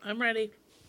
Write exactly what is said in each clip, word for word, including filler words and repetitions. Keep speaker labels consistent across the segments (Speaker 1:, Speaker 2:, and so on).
Speaker 1: I'm ready.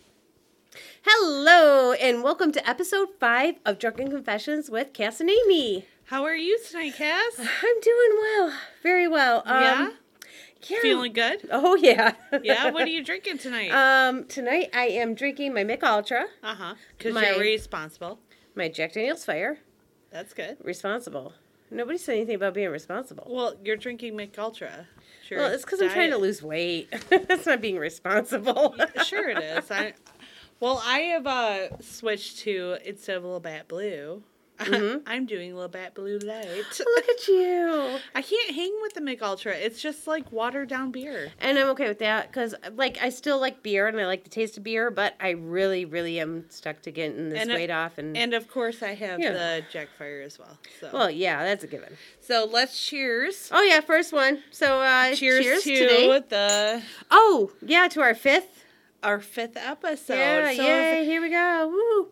Speaker 2: Hello, and welcome to episode five of Drunken Confessions with Cass and Amy.
Speaker 1: How are you tonight, Cass?
Speaker 2: I'm doing well. Very well. Um,
Speaker 1: yeah?
Speaker 2: yeah?
Speaker 1: Feeling good?
Speaker 2: Oh, yeah.
Speaker 1: Yeah? What are you drinking tonight?
Speaker 2: um, tonight I am drinking my Mich Ultra.
Speaker 1: Uh-huh. Because
Speaker 2: my-
Speaker 1: you're responsible.
Speaker 2: My Jack Daniel's Fire.
Speaker 1: That's good.
Speaker 2: Responsible. Nobody said anything about being responsible.
Speaker 1: Well, you're drinking Mich Ultra. Sure.
Speaker 2: Well, it's because I'm trying to lose weight. That's not being responsible.
Speaker 1: Sure it is. I, well, I have uh, switched to, instead of Labatt Blue, mm-hmm. I'm doing Labatt Blue Light.
Speaker 2: Look at you.
Speaker 1: I can't hang with the Mich Ultra. It's just like watered down beer.
Speaker 2: And I'm okay with that because, like, I still like beer and I like the taste of beer, but I really, really am stuck to getting this
Speaker 1: and,
Speaker 2: weight off. And
Speaker 1: and of course, I have
Speaker 2: yeah.
Speaker 1: the Jack Fire as well. So.
Speaker 2: Well, yeah, that's a given.
Speaker 1: So let's cheers.
Speaker 2: Oh yeah, first one. So uh,
Speaker 1: Cheers,
Speaker 2: cheers
Speaker 1: to
Speaker 2: today.
Speaker 1: the
Speaker 2: Oh yeah, to our fifth.
Speaker 1: our fifth episode.
Speaker 2: Yeah,
Speaker 1: so
Speaker 2: yay! Here we go. Woo!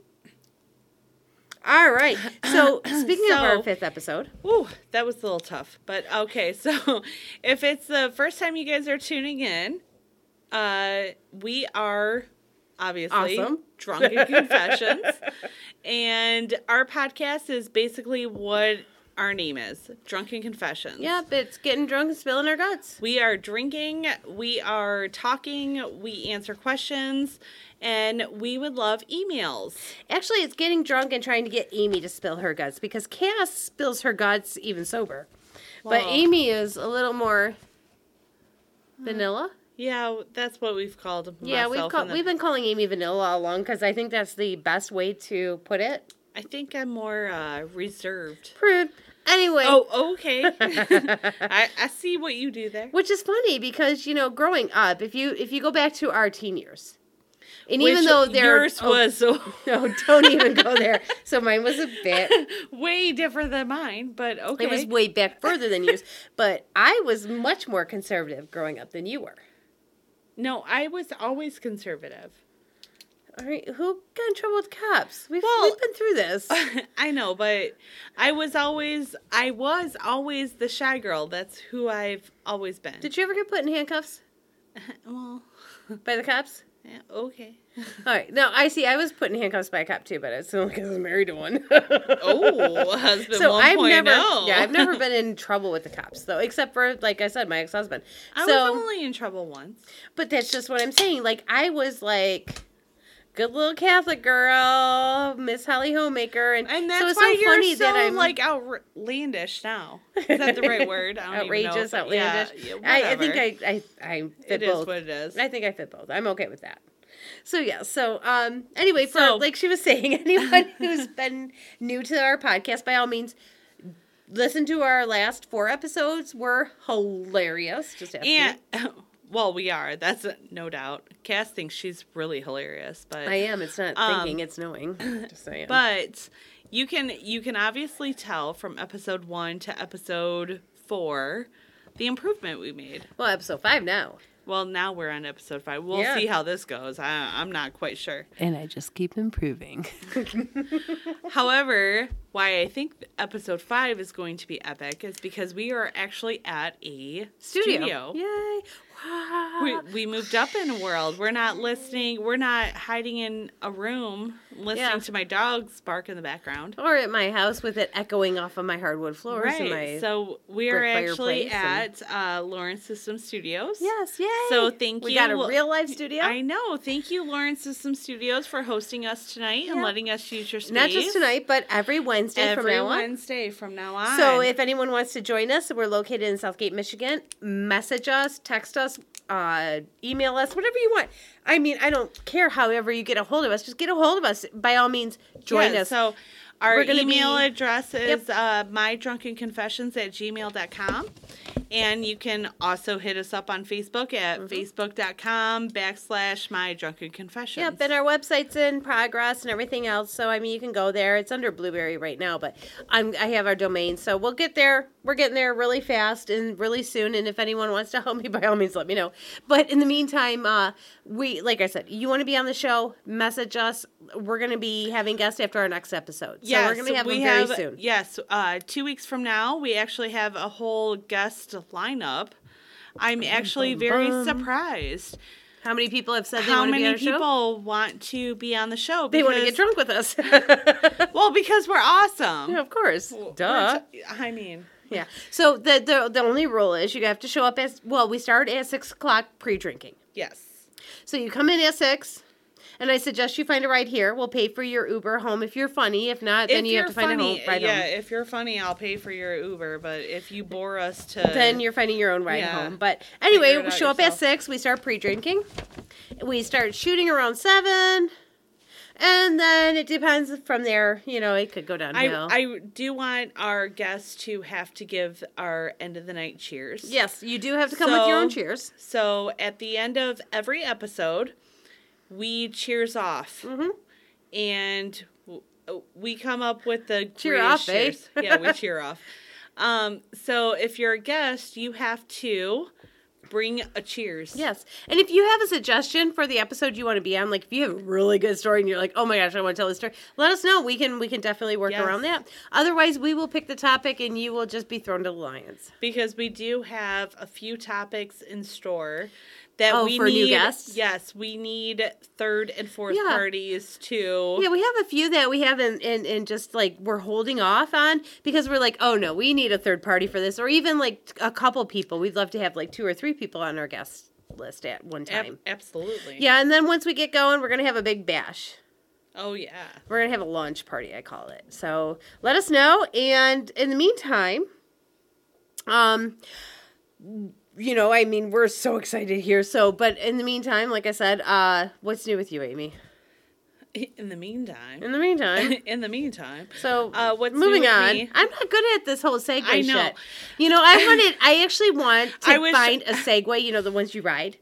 Speaker 2: All right. So speaking
Speaker 1: So-
Speaker 2: of our fifth episode,
Speaker 1: Ooh, that was a little tough. But okay, so if it's the first time you guys are tuning in, uh, we are obviously
Speaker 2: Awesome.
Speaker 1: Drunken Confessions. And our podcast is basically what our name is, Drunken Confessions.
Speaker 2: yep, it's getting drunk and spilling our guts.
Speaker 1: We are drinking, we are talking, we answer questions, and we would love emails.
Speaker 2: Actually, it's getting drunk and trying to get Amy to spill her guts because Cass spills her guts even sober, but
Speaker 1: Well-
Speaker 2: Amy is a little more vanilla.
Speaker 1: Yeah, that's what we've called
Speaker 2: Yeah, we've
Speaker 1: myself
Speaker 2: call,
Speaker 1: and the-
Speaker 2: we've been calling Amy vanilla all along because I think that's the best way to put it.
Speaker 1: I think I'm more uh, reserved.
Speaker 2: Prude. Anyway.
Speaker 1: Oh, okay. I, I see what you do there.
Speaker 2: Which is funny because, you know, growing up, if you if you go back to our teen years, and
Speaker 1: Which
Speaker 2: even though there
Speaker 1: yours
Speaker 2: oh,
Speaker 1: was so
Speaker 2: no, don't even go there. So mine was a bit.
Speaker 1: way different than mine, but okay.
Speaker 2: It was way back further than yours, but I was much more conservative growing up than you were.
Speaker 1: No, I was always conservative.
Speaker 2: All right, who got in trouble with cops? We've
Speaker 1: Well-
Speaker 2: we've been through this.
Speaker 1: I know, but I was always I was always the shy girl. That's who I've always been.
Speaker 2: Did you ever get put in handcuffs
Speaker 1: well,
Speaker 2: by the cops?
Speaker 1: yeah, okay.
Speaker 2: All right, no, I see. I was put in handcuffs by a cop too, but it's only because I was married to one.
Speaker 1: Oh, husband
Speaker 2: So I've never,
Speaker 1: 1.0.
Speaker 2: yeah, I've never been in trouble with the cops though, except for like I said, my ex-husband.
Speaker 1: I
Speaker 2: so,
Speaker 1: was only in trouble once.
Speaker 2: but that's just what I'm saying. Like I was like, good little Catholic girl, Miss Holly Homemaker, and,
Speaker 1: And that's
Speaker 2: so it's
Speaker 1: why
Speaker 2: so
Speaker 1: you're
Speaker 2: funny
Speaker 1: so
Speaker 2: that I'm
Speaker 1: like outlandish now. Is that the right word? I don't
Speaker 2: outrageous,
Speaker 1: even know. if-
Speaker 2: outlandish.
Speaker 1: Yeah,
Speaker 2: I, I think
Speaker 1: whatever.
Speaker 2: I, I, I fit
Speaker 1: It is
Speaker 2: both.
Speaker 1: what it is.
Speaker 2: I think I fit both. I'm okay with that. So yeah. So um. Anyway, for
Speaker 1: So-
Speaker 2: like she was saying, anyone who's been new to our podcast, by all means, listen to our last four episodes. We're hilarious. Just ask
Speaker 1: And
Speaker 2: me.
Speaker 1: well, we are. That's a, no doubt. Cass thinks she's really hilarious, but
Speaker 2: I am. It's not
Speaker 1: Um,
Speaker 2: thinking. It's knowing. Just saying.
Speaker 1: but you can you can obviously tell from episode one to episode four the improvement we made.
Speaker 2: well, episode five now.
Speaker 1: Well, now we're on episode five. We'll
Speaker 2: Yeah.
Speaker 1: see how this goes. I, I'm not quite sure.
Speaker 2: And I just keep improving.
Speaker 1: However, why I think episode five is going to be epic is because we are actually at a
Speaker 2: Studio.
Speaker 1: studio.
Speaker 2: Yay! Wow.
Speaker 1: We, we moved up in a world. We're not listening. We're not hiding in a room listening
Speaker 2: Yeah.
Speaker 1: to my dogs bark in the background.
Speaker 2: Or at my house with it echoing off of my hardwood floors.
Speaker 1: Right.
Speaker 2: And my...
Speaker 1: So we are
Speaker 2: brick
Speaker 1: actually
Speaker 2: fireplace
Speaker 1: at uh, Lawrence System Studios.
Speaker 2: Yes, yay!
Speaker 1: So thank
Speaker 2: we
Speaker 1: you.
Speaker 2: got a real life studio.
Speaker 1: I know. Thank you, Lawrence System Studios, for hosting us tonight and
Speaker 2: Yeah.
Speaker 1: letting us use your space.
Speaker 2: Not just tonight, but every Wednesday
Speaker 1: Every
Speaker 2: from now on.
Speaker 1: Wednesday from now on.
Speaker 2: So if anyone wants to join us, we're located in Southgate, Michigan. Message us, text us, uh, email us, whatever you want. I mean, I don't care however you get a hold of us. Just get a hold of us. By all means, join
Speaker 1: Yeah,
Speaker 2: us.
Speaker 1: So our
Speaker 2: We're gonna
Speaker 1: email
Speaker 2: be-
Speaker 1: address is uh, mydrunkenconfessions at gmail dot com. And you can also hit us up on Facebook at
Speaker 2: Mm-hmm.
Speaker 1: facebook.com backslash my drunken confessions.
Speaker 2: Yep, and our website's in progress and everything else. So, I mean, you can go there. It's under Blueberry right now, but I'm, I have our domain. So, we'll get there. We're getting there really fast and really soon. And if anyone wants to help me, by all means, let me know. But in the meantime, uh, we, like I said, you want to be on the show, message us. We're going to be having guests after our next episode. So,
Speaker 1: Yes,
Speaker 2: we're going to have
Speaker 1: we
Speaker 2: them very
Speaker 1: have,
Speaker 2: soon.
Speaker 1: Yes, uh, two weeks from now, we actually have a whole guest lineup. I'm actually very
Speaker 2: bum.
Speaker 1: surprised.
Speaker 2: How many people have said they
Speaker 1: How
Speaker 2: want to be on
Speaker 1: many
Speaker 2: our show?
Speaker 1: people want to be on the show?
Speaker 2: They want to
Speaker 1: Because-
Speaker 2: get drunk with us.
Speaker 1: Well, because we're awesome.
Speaker 2: Yeah, of course.
Speaker 1: We're
Speaker 2: Duh.
Speaker 1: t- I mean,
Speaker 2: Yeah. So the, the the only rule is you have to show up at, well, we start at six o'clock pre-drinking.
Speaker 1: yes.
Speaker 2: So you come in at six, and I suggest you find a ride here. We'll pay for your Uber home if you're funny. If not, then
Speaker 1: If
Speaker 2: you have
Speaker 1: you're
Speaker 2: to find
Speaker 1: funny,
Speaker 2: a home ride
Speaker 1: yeah,
Speaker 2: home.
Speaker 1: if you're funny, I'll pay for your Uber. But if you bore us to,
Speaker 2: Then you're finding your own ride
Speaker 1: Yeah.
Speaker 2: home. But anyway,
Speaker 1: Figure it
Speaker 2: we
Speaker 1: out
Speaker 2: show up at
Speaker 1: yourself.
Speaker 2: six. We start pre-drinking. We start shooting around seven. And then it depends from there. You know, it could go
Speaker 1: I
Speaker 2: downhill.
Speaker 1: I do want our guests to have to give our end of the night cheers.
Speaker 2: yes, you do have to come with your
Speaker 1: So-
Speaker 2: own cheers.
Speaker 1: So at the end of every episode, we cheers off,
Speaker 2: Mm-hmm.
Speaker 1: and w- we come up with the
Speaker 2: Cheer
Speaker 1: greatest
Speaker 2: off, eh?
Speaker 1: cheers. Yeah, we cheer off. Um, so if you're a guest, you have to bring a cheers.
Speaker 2: Yes. And if you have a suggestion for the episode you want to be on, like if you have a really good story and you're like, oh my gosh, I want to tell this story, let us know. We can we can definitely work
Speaker 1: Yes.
Speaker 2: around that. Otherwise, we will pick the topic and you will just be thrown to the lions.
Speaker 1: Because we do have a few topics in store that
Speaker 2: Oh,
Speaker 1: we
Speaker 2: for
Speaker 1: need.
Speaker 2: new guests?
Speaker 1: Yes, we need third and fourth
Speaker 2: Yeah.
Speaker 1: parties to.
Speaker 2: Yeah, we have a few that we have in, in, in just like we're holding off on because we're like, oh no, we need a third party for this. Or even like a couple people. We'd love to have like two or three people on our guest list at one
Speaker 1: Ab-
Speaker 2: time.
Speaker 1: absolutely.
Speaker 2: Yeah, and then once we get going, we're going to have a big bash.
Speaker 1: Oh yeah.
Speaker 2: We're going to have a launch party, I call it. So let us know. And in the meantime, um, you know, I mean, we're so excited here. So, but in the meantime, like I said, uh, what's new with you, Amy?
Speaker 1: In the meantime.
Speaker 2: In the meantime.
Speaker 1: In the meantime.
Speaker 2: So,
Speaker 1: Uh, what's
Speaker 2: moving
Speaker 1: new with
Speaker 2: on.
Speaker 1: me?
Speaker 2: I'm not good at this whole segue
Speaker 1: I know.
Speaker 2: shit. You know, I wanted, I actually want to
Speaker 1: I wish-
Speaker 2: find a Segway, you know, the ones you ride.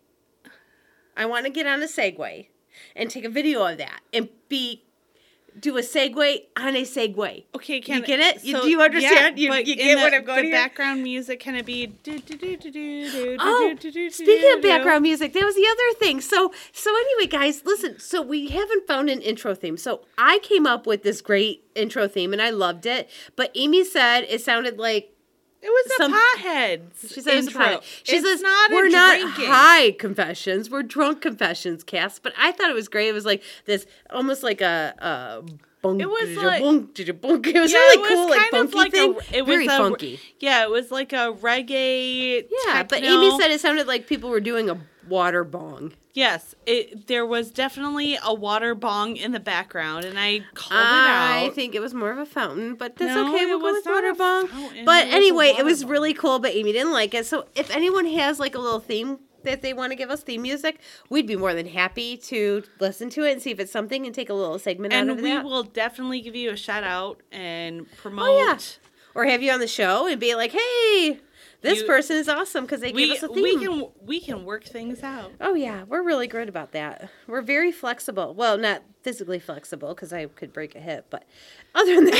Speaker 2: I want to get on a Segway and take a video of that and be, do a Segway on a Segway.
Speaker 1: Okay, can
Speaker 2: You get it? You- do you understand? You-
Speaker 1: but
Speaker 2: you
Speaker 1: in
Speaker 2: get
Speaker 1: the,
Speaker 2: what I'm going
Speaker 1: the
Speaker 2: here?
Speaker 1: background music, can it be do do do do do do
Speaker 2: Oh,
Speaker 1: do do do
Speaker 2: speaking of
Speaker 1: do?
Speaker 2: background music, that was the other thing. So, so anyway, guys, listen. So we haven't found an intro theme. So I came up with this great intro theme, and I loved it. But Amy said it sounded like
Speaker 1: It was
Speaker 2: Some-
Speaker 1: a pothead.
Speaker 2: she said it was a
Speaker 1: intro.
Speaker 2: pothead. She
Speaker 1: it's
Speaker 2: says
Speaker 1: not
Speaker 2: we're
Speaker 1: a
Speaker 2: not
Speaker 1: drinking.
Speaker 2: high confessions, we're drunk confessions, Cass. But I thought it was great. It was like this, almost like a. a bunk,
Speaker 1: It was like-
Speaker 2: bunk, bunk. It was
Speaker 1: Yeah,
Speaker 2: really
Speaker 1: it was
Speaker 2: cool, like
Speaker 1: kind of
Speaker 2: funky
Speaker 1: like
Speaker 2: thing.
Speaker 1: a. It was
Speaker 2: Very
Speaker 1: a,
Speaker 2: funky.
Speaker 1: Yeah, it was like a reggae.
Speaker 2: Yeah, but
Speaker 1: techno.
Speaker 2: Amy said it sounded like people were doing a water bong.
Speaker 1: Yes, it. There was definitely a water bong in the background, and I called
Speaker 2: I
Speaker 1: it out.
Speaker 2: think it was more of a fountain, but that's
Speaker 1: No,
Speaker 2: okay.
Speaker 1: it
Speaker 2: We'll go
Speaker 1: was
Speaker 2: with
Speaker 1: not
Speaker 2: water
Speaker 1: a
Speaker 2: bong.
Speaker 1: fountain,
Speaker 2: But
Speaker 1: it was a
Speaker 2: anyway, it
Speaker 1: water
Speaker 2: was
Speaker 1: bong.
Speaker 2: really cool. But Amy didn't like it. So if anyone has like a little theme that they want to give us theme music, we'd be more than happy to listen to it and see if it's something and take a little segment out
Speaker 1: and
Speaker 2: of
Speaker 1: we
Speaker 2: that.
Speaker 1: will definitely give you a shout out and promote.
Speaker 2: Oh, yeah. Or have you on the show and be like, hey, this
Speaker 1: You-
Speaker 2: person is awesome because they
Speaker 1: We
Speaker 2: gave us a theme.
Speaker 1: we can we can work things out.
Speaker 2: Oh, yeah. We're really good about that. We're very flexible. Well, not physically flexible because I could break a hip, but other than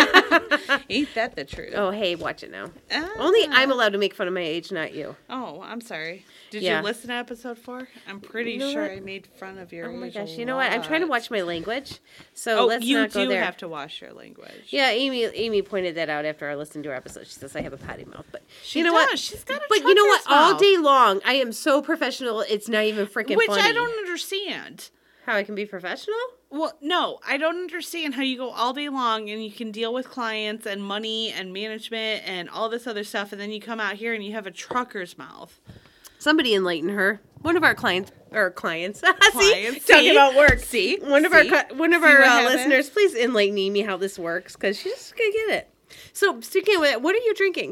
Speaker 2: that.
Speaker 1: Ain't that the truth?
Speaker 2: Oh, hey, watch it now.
Speaker 1: Ah.
Speaker 2: Only I'm allowed to make fun of my age, not you.
Speaker 1: Oh, I'm sorry. Did
Speaker 2: Yeah.
Speaker 1: you listen to episode four? I'm pretty
Speaker 2: You know
Speaker 1: sure
Speaker 2: what?
Speaker 1: I made fun of your
Speaker 2: Oh my
Speaker 1: age
Speaker 2: gosh,
Speaker 1: a
Speaker 2: you know what? I'm trying to
Speaker 1: lot.
Speaker 2: watch my language, so
Speaker 1: Oh,
Speaker 2: let's
Speaker 1: you
Speaker 2: not go
Speaker 1: do
Speaker 2: there.
Speaker 1: have to wash your language.
Speaker 2: Yeah, Amy. Amy pointed that out after I listened to her episode. She says I have a potty mouth, but
Speaker 1: She
Speaker 2: you know
Speaker 1: does.
Speaker 2: what?
Speaker 1: She's got a
Speaker 2: But you know what?
Speaker 1: trucker's
Speaker 2: All
Speaker 1: mouth.
Speaker 2: day long, I am so professional. It's not even freaking
Speaker 1: Which
Speaker 2: funny.
Speaker 1: I don't understand.
Speaker 2: How I can be professional?
Speaker 1: Well, no, I don't understand how you go all day long and you can deal with clients and money and management and all this other stuff, and then you come out here and you have a trucker's mouth.
Speaker 2: Somebody enlighten her. One of our clients or clients. See,
Speaker 1: Clients,
Speaker 2: talking
Speaker 1: see?
Speaker 2: about work.
Speaker 1: See?
Speaker 2: One of
Speaker 1: See?
Speaker 2: our cu- one of
Speaker 1: See
Speaker 2: our
Speaker 1: what
Speaker 2: uh,
Speaker 1: happens?
Speaker 2: listeners, please enlighten Amy how this works because she's just gonna get it. So speaking of that, what are you drinking?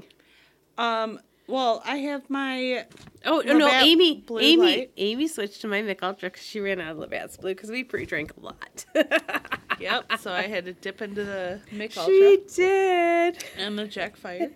Speaker 1: Um. Well, I have my.
Speaker 2: Oh no,
Speaker 1: Labatt
Speaker 2: Amy,
Speaker 1: Blue
Speaker 2: Amy,
Speaker 1: Light.
Speaker 2: Amy switched to my Mick Ultra because she ran out of Labatt's Blue because we pre-drank a lot.
Speaker 1: Yep. So I had to dip into the Mick Ultra
Speaker 2: She did.
Speaker 1: and the Jack Fire.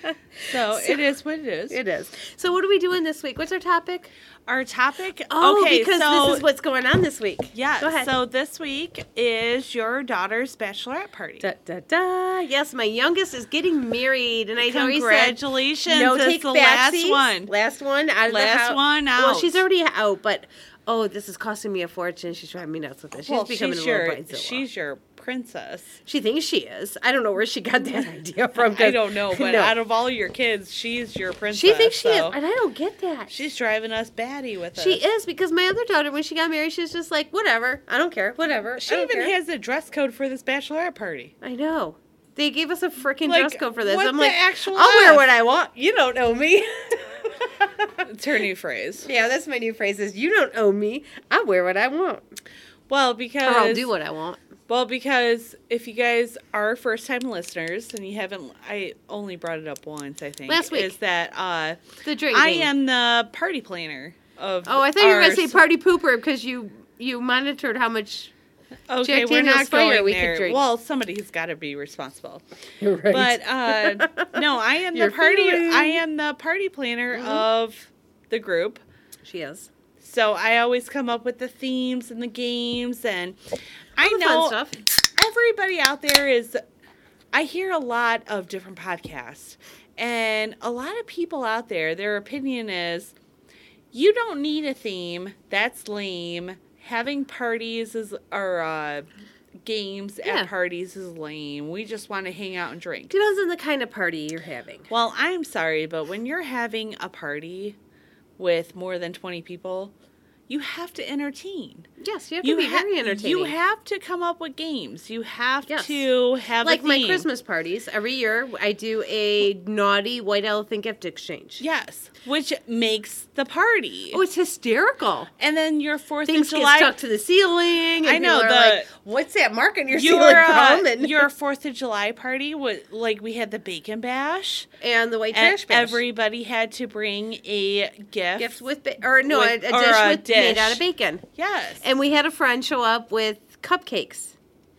Speaker 1: So, it is what it is.
Speaker 2: It is. So what are we doing this week? What's our topic?
Speaker 1: Our topic.
Speaker 2: Oh,
Speaker 1: okay,
Speaker 2: because
Speaker 1: so,
Speaker 2: this is what's going on this week.
Speaker 1: Yeah.
Speaker 2: Go ahead.
Speaker 1: So this week is your daughter's bachelorette party.
Speaker 2: Da, da, da. Yes, my youngest is getting married, and I know he said
Speaker 1: Congratulations!
Speaker 2: no
Speaker 1: it's
Speaker 2: take
Speaker 1: the last
Speaker 2: backsies.
Speaker 1: one.
Speaker 2: Last one out of the
Speaker 1: Last
Speaker 2: house.
Speaker 1: one
Speaker 2: Well,
Speaker 1: out.
Speaker 2: she's already out, but oh, this is costing me a fortune. She's driving me nuts with this. She's
Speaker 1: well,
Speaker 2: becoming
Speaker 1: she's
Speaker 2: a little
Speaker 1: your,
Speaker 2: bridezilla.
Speaker 1: she's your princess.
Speaker 2: She thinks she is. I don't know where she got that idea from.
Speaker 1: I don't know, but
Speaker 2: no.
Speaker 1: out of all your kids, she's your princess.
Speaker 2: She thinks she
Speaker 1: so
Speaker 2: is, and I don't get that.
Speaker 1: She's driving us batty with us.
Speaker 2: She is, because my other daughter, when she got married, she was just like, whatever. I don't care. Whatever.
Speaker 1: She
Speaker 2: I don't
Speaker 1: even
Speaker 2: care.
Speaker 1: has a dress code for this bachelorette party.
Speaker 2: I know. They gave us a freaking
Speaker 1: Like,
Speaker 2: dress code for this.
Speaker 1: what
Speaker 2: I'm
Speaker 1: the
Speaker 2: like,
Speaker 1: actual
Speaker 2: I'll wear
Speaker 1: F?
Speaker 2: what I want. You don't know me.
Speaker 1: It's her new phrase.
Speaker 2: Yeah, that's my new phrase is, you don't own me. I wear what I want.
Speaker 1: Well, because
Speaker 2: Or I'll do what I want.
Speaker 1: Well, because if you guys are first-time listeners and you haven't, I only brought it up once, I think.
Speaker 2: Last week.
Speaker 1: Is that uh,
Speaker 2: The drinking.
Speaker 1: I am the party planner of
Speaker 2: Oh, I thought you were going to say
Speaker 1: ours.
Speaker 2: party pooper because you, you monitored how much...
Speaker 1: Okay,
Speaker 2: Jack
Speaker 1: we're
Speaker 2: Daniel's
Speaker 1: not
Speaker 2: Fire
Speaker 1: going
Speaker 2: we could
Speaker 1: there.
Speaker 2: drink.
Speaker 1: Well, somebody's got to be responsible.
Speaker 2: Right.
Speaker 1: But uh, no, I am
Speaker 2: You're
Speaker 1: the party.
Speaker 2: feeling-
Speaker 1: I am the party planner
Speaker 2: Mhm.
Speaker 1: of the group.
Speaker 2: She is.
Speaker 1: So I always come up with the themes and the games, and I
Speaker 2: All the
Speaker 1: know
Speaker 2: fun stuff.
Speaker 1: everybody out there is. I hear a lot of different podcasts, and a lot of people out there, their opinion is, you don't need a theme. That's lame. Having parties is or uh, games
Speaker 2: Yeah.
Speaker 1: at parties is lame. We just want to hang out and drink.
Speaker 2: Depends on the kind of party you're having.
Speaker 1: Well, I'm sorry, but when you're having a party with more than twenty people, you have to entertain.
Speaker 2: Yes, you have to be
Speaker 1: ha-
Speaker 2: very entertaining.
Speaker 1: You have to come up with games. You have
Speaker 2: Yes.
Speaker 1: to have
Speaker 2: like
Speaker 1: a
Speaker 2: my
Speaker 1: theme.
Speaker 2: Christmas parties. Every year, I do a naughty white elephant gift exchange.
Speaker 1: Yes, which makes the party.
Speaker 2: Oh, it's hysterical.
Speaker 1: And then your Fourth
Speaker 2: Things
Speaker 1: of
Speaker 2: get
Speaker 1: July.
Speaker 2: stuck to the ceiling. And
Speaker 1: I know,
Speaker 2: people are
Speaker 1: the-
Speaker 2: like, what's that mark on your
Speaker 1: your
Speaker 2: ceiling
Speaker 1: uh,
Speaker 2: from? And,
Speaker 1: your Fourth of July party was like we had the bacon bash.
Speaker 2: and the white
Speaker 1: And
Speaker 2: trash bash.
Speaker 1: everybody had to bring a gift.
Speaker 2: gift with ba- or no,
Speaker 1: With-
Speaker 2: a, a
Speaker 1: or
Speaker 2: dish
Speaker 1: a
Speaker 2: with made
Speaker 1: dish.
Speaker 2: out of bacon.
Speaker 1: Yes.
Speaker 2: And we had a friend show up with cupcakes.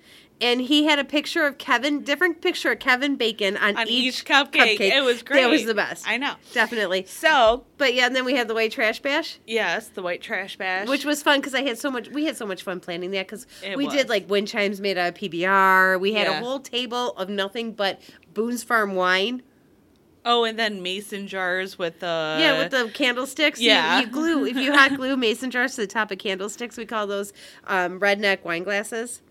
Speaker 2: And he had a picture of Kevin, different picture of Kevin Bacon on,
Speaker 1: on
Speaker 2: each,
Speaker 1: each cupcake. It was great.
Speaker 2: That was the best.
Speaker 1: I know.
Speaker 2: Definitely.
Speaker 1: So,
Speaker 2: But yeah, and then we had the white trash bash,
Speaker 1: yes, the white trash bash.
Speaker 2: which was fun because I had so much. We had so much fun planning that because
Speaker 1: It
Speaker 2: we
Speaker 1: was.
Speaker 2: did like wind chimes made out of P B R. We had
Speaker 1: Yeah.
Speaker 2: a whole table of nothing but Boone's Farm wine.
Speaker 1: Oh, and then mason jars with the
Speaker 2: yeah, with the candlesticks. You-
Speaker 1: yeah.
Speaker 2: you, glue if you hot glue mason jars to the top of candlesticks. We call those um, redneck wine glasses.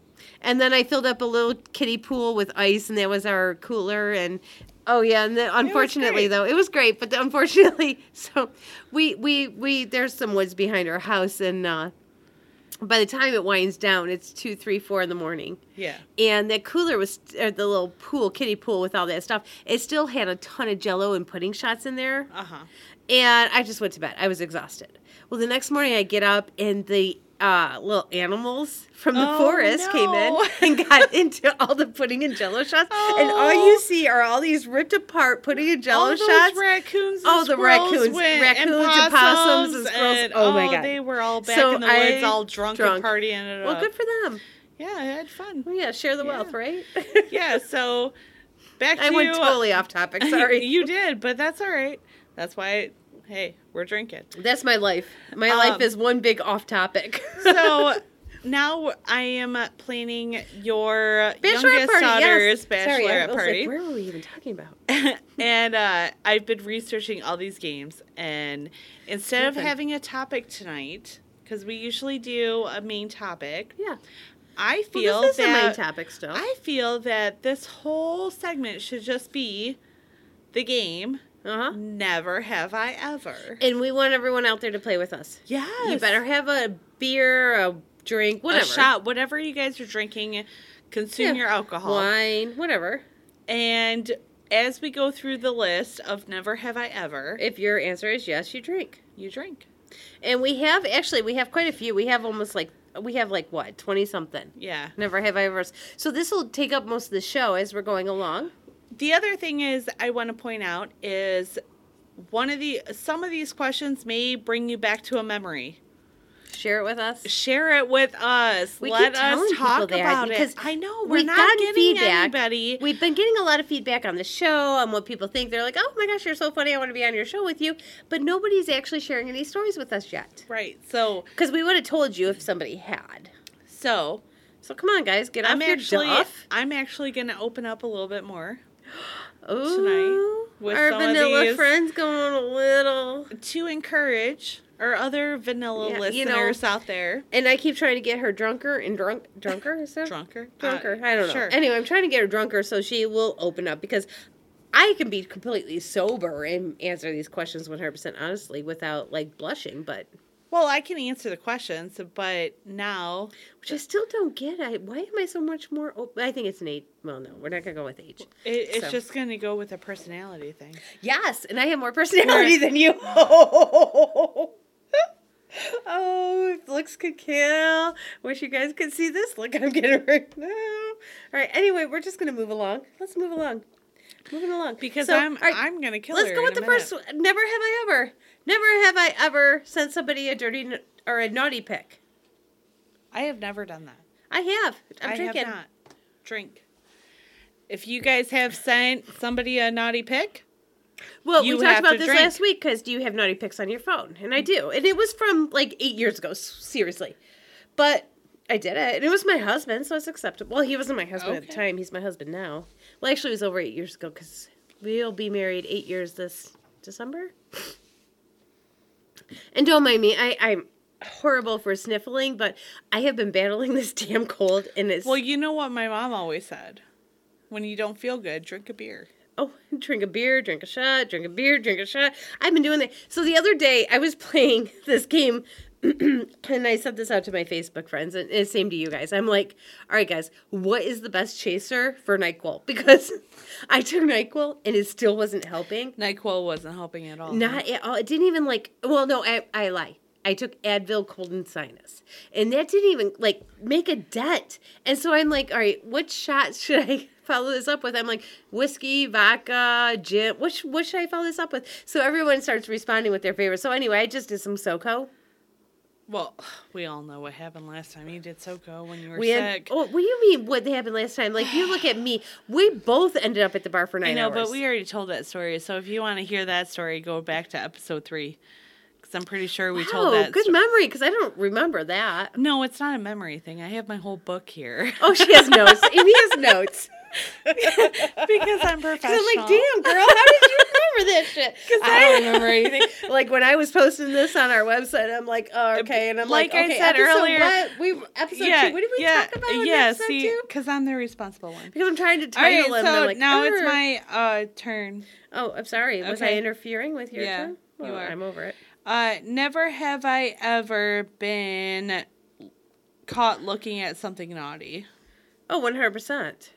Speaker 2: And then I filled up a little kiddie pool with ice, and that was our cooler. And oh yeah, and then, unfortunately
Speaker 1: great.
Speaker 2: though, it was great. But the, unfortunately, so we we we there's some woods behind our house, and uh, by the time it winds down, it's two, three, four in the morning.
Speaker 1: Yeah.
Speaker 2: And that cooler was, or the little pool, kiddie pool with all that stuff. It still had a ton of Jello and pudding shots in there.
Speaker 1: Uh huh.
Speaker 2: And I just went to bed. I was exhausted. Well, the next morning I get up and the uh, little animals from the
Speaker 1: Oh,
Speaker 2: forest came in
Speaker 1: no.
Speaker 2: and got into all the pudding and Jello shots. And all
Speaker 1: Oh.
Speaker 2: you see are all these ripped apart pudding and Jello
Speaker 1: All those
Speaker 2: shots.
Speaker 1: raccoons. And
Speaker 2: Oh, the
Speaker 1: squirrels
Speaker 2: raccoons-
Speaker 1: went,
Speaker 2: raccoons and
Speaker 1: and
Speaker 2: possums
Speaker 1: possums
Speaker 2: and squirrels.
Speaker 1: and-
Speaker 2: Oh, my God.
Speaker 1: They were all back
Speaker 2: So
Speaker 1: in the
Speaker 2: I-
Speaker 1: woods, all drunk,
Speaker 2: drunk.
Speaker 1: and partying it
Speaker 2: Well,
Speaker 1: up.
Speaker 2: good for them.
Speaker 1: Yeah, I had fun.
Speaker 2: Well, yeah, share the
Speaker 1: Yeah.
Speaker 2: wealth, right?
Speaker 1: Yeah. So back to
Speaker 2: I went totally off topic. Sorry.
Speaker 1: you did, but that's all right. That's why. Hey, we're drinking.
Speaker 2: That's my life. My
Speaker 1: Um,
Speaker 2: life is one big off topic.
Speaker 1: So now I am planning your
Speaker 2: Bachelorette
Speaker 1: youngest
Speaker 2: party,
Speaker 1: daughter's
Speaker 2: yes. Sorry, I
Speaker 1: bachelorette
Speaker 2: was
Speaker 1: party.
Speaker 2: Like, where were we even talking about?
Speaker 1: And uh, I've been researching all these games, and instead of
Speaker 2: Okay.
Speaker 1: having a topic tonight, because we usually do a main topic,
Speaker 2: Yeah.
Speaker 1: I feel
Speaker 2: Well, this is
Speaker 1: that
Speaker 2: the main topic still.
Speaker 1: I feel that this whole segment should just be the game.
Speaker 2: Uh-huh.
Speaker 1: Never have I ever.
Speaker 2: And we want everyone out there to play with us.
Speaker 1: Yes.
Speaker 2: You better have a beer, a drink, whatever.
Speaker 1: a shot, whatever you guys are drinking, consume
Speaker 2: Yeah.
Speaker 1: your alcohol.
Speaker 2: Wine, whatever.
Speaker 1: And as we go through the list of never have I ever,
Speaker 2: If your answer is yes, you drink.
Speaker 1: you drink.
Speaker 2: And we have, actually, we have quite a few. We have almost like, we have like what, twenty-something.
Speaker 1: Yeah.
Speaker 2: Never have I ever. So this will take up most of the show as we're going along.
Speaker 1: The other thing is I want to point out is one of the some of these questions may bring you back to a memory.
Speaker 2: Share it with us.
Speaker 1: Share it with us.
Speaker 2: We
Speaker 1: Let
Speaker 2: keep telling
Speaker 1: us
Speaker 2: people
Speaker 1: talk
Speaker 2: that
Speaker 1: about
Speaker 2: because
Speaker 1: it. I know we're
Speaker 2: we've
Speaker 1: not
Speaker 2: gotten
Speaker 1: getting
Speaker 2: feedback.
Speaker 1: anybody.
Speaker 2: We've been getting a lot of feedback on the show on what people think. They're like, oh my gosh, you're so funny. I want to be on your show with you. But nobody's actually sharing any stories with us yet.
Speaker 1: Right. So
Speaker 2: Because we would have told you if somebody had.
Speaker 1: so
Speaker 2: So come on, guys, get off
Speaker 1: I'm
Speaker 2: your
Speaker 1: actually
Speaker 2: duff.
Speaker 1: I'm actually going to open up a little bit more.
Speaker 2: Ooh,
Speaker 1: tonight with
Speaker 2: our
Speaker 1: some of
Speaker 2: vanilla
Speaker 1: these.
Speaker 2: friends going a little.
Speaker 1: To encourage Or other vanilla
Speaker 2: Yeah,
Speaker 1: listeners
Speaker 2: you know,
Speaker 1: out there.
Speaker 2: And I keep trying to get her drunker and drunk. Drunker, is that?
Speaker 1: Drunker?
Speaker 2: Drunker.
Speaker 1: Uh,
Speaker 2: I don't know.
Speaker 1: sure.
Speaker 2: Anyway, I'm trying to get her drunker so she will open up because I can be completely sober and answer these questions one hundred percent honestly without, like, blushing, but...
Speaker 1: Well, I can answer the questions, but now...
Speaker 2: Which I still don't get. I Why am I so much more... Open? I think it's an age. Well, no, we're not going to go with age.
Speaker 1: It, it's
Speaker 2: So.
Speaker 1: just going to go with a personality thing.
Speaker 2: Yes, and I have more personality than you. Oh, looks could kill. Wish you guys could see this look I'm getting right now. All right, anyway, we're just going to move along. Let's move along. Moving along.
Speaker 1: Because
Speaker 2: So,
Speaker 1: I'm
Speaker 2: all right,
Speaker 1: I'm going to kill
Speaker 2: let's
Speaker 1: her
Speaker 2: go
Speaker 1: in
Speaker 2: with
Speaker 1: a
Speaker 2: the
Speaker 1: minute.
Speaker 2: first one. Never have I ever. Never have I ever sent somebody a dirty n- or a naughty pic.
Speaker 1: I have never done that.
Speaker 2: I have. I'm
Speaker 1: I
Speaker 2: drinking.
Speaker 1: have not. Drink. If you guys have sent somebody a naughty pic,
Speaker 2: Well,
Speaker 1: You
Speaker 2: we talked
Speaker 1: have
Speaker 2: about
Speaker 1: to
Speaker 2: this
Speaker 1: drink.
Speaker 2: last week because do you have naughty pics on your phone? And I do. And it was from like eight years ago, s- seriously. But I did it. And it was my husband, so it's acceptable. Well, he wasn't my husband at the
Speaker 1: Okay.
Speaker 2: time. He's my husband now. Well, actually, it was over eight years ago because we'll be married eight years this December. And don't mind me, I, I'm horrible for sniffling, but I have been battling this damn cold, and it's...
Speaker 1: well, you know what my mom always said. When you don't feel good, drink a beer.
Speaker 2: Oh, drink a beer, drink a shot, drink a beer, drink a shot. I've been doing that. So the other day, I was playing this game, and I sent this out to my Facebook friends, and it's same to you guys. I'm like, all right, guys, what is the best chaser for NyQuil? Because I took NyQuil, and it still wasn't helping.
Speaker 1: NyQuil wasn't helping at all.
Speaker 2: Not at all. It didn't even, like, well, no, I, I lie. I took Advil cold and sinus, and that didn't even, like, make a dent. And so I'm like, all right, what shots should I follow this up with? I'm like, whiskey, vodka, gin. What, sh- what should I follow this up with? So everyone starts responding with their favorites. So anyway, I just did some SoCo.
Speaker 1: Well, we all know what happened last time. You did SoCo when you were
Speaker 2: We had,
Speaker 1: sick.
Speaker 2: oh, what do you mean what happened last time? Like, you look at me. We both ended up at the bar for nine
Speaker 1: I know,
Speaker 2: hours.
Speaker 1: but we already told that story. So if you want to hear that story, go back to episode three. Because I'm pretty sure we told
Speaker 2: Oh,
Speaker 1: that
Speaker 2: good
Speaker 1: sto-
Speaker 2: memory, because I don't remember that.
Speaker 1: No, it's not a memory thing. I have my whole book here.
Speaker 2: Oh, she has notes. Amy has notes.
Speaker 1: Because I'm professional.
Speaker 2: I'm like, damn, girl, how did you remember that shit? I don't remember anything. Like, when I was posting this on our website, I'm like, oh, okay. And I'm like,
Speaker 1: Like I
Speaker 2: okay,
Speaker 1: said
Speaker 2: episode
Speaker 1: earlier-
Speaker 2: what? We, episode
Speaker 1: yeah,
Speaker 2: two. What did we
Speaker 1: yeah,
Speaker 2: talk about in
Speaker 1: yeah,
Speaker 2: episode
Speaker 1: see,
Speaker 2: two?
Speaker 1: because I'm the responsible one.
Speaker 2: Because I'm trying to
Speaker 1: All right,
Speaker 2: title them.
Speaker 1: so
Speaker 2: and I'm like,
Speaker 1: now it's
Speaker 2: "Urgh."
Speaker 1: my uh, turn.
Speaker 2: Oh, I'm sorry. Was I
Speaker 1: Okay.
Speaker 2: interfering with your
Speaker 1: Yeah,
Speaker 2: turn?
Speaker 1: you
Speaker 2: Well,
Speaker 1: are.
Speaker 2: I'm over it.
Speaker 1: Uh, never have I ever been caught looking at something naughty.
Speaker 2: Oh, one hundred percent.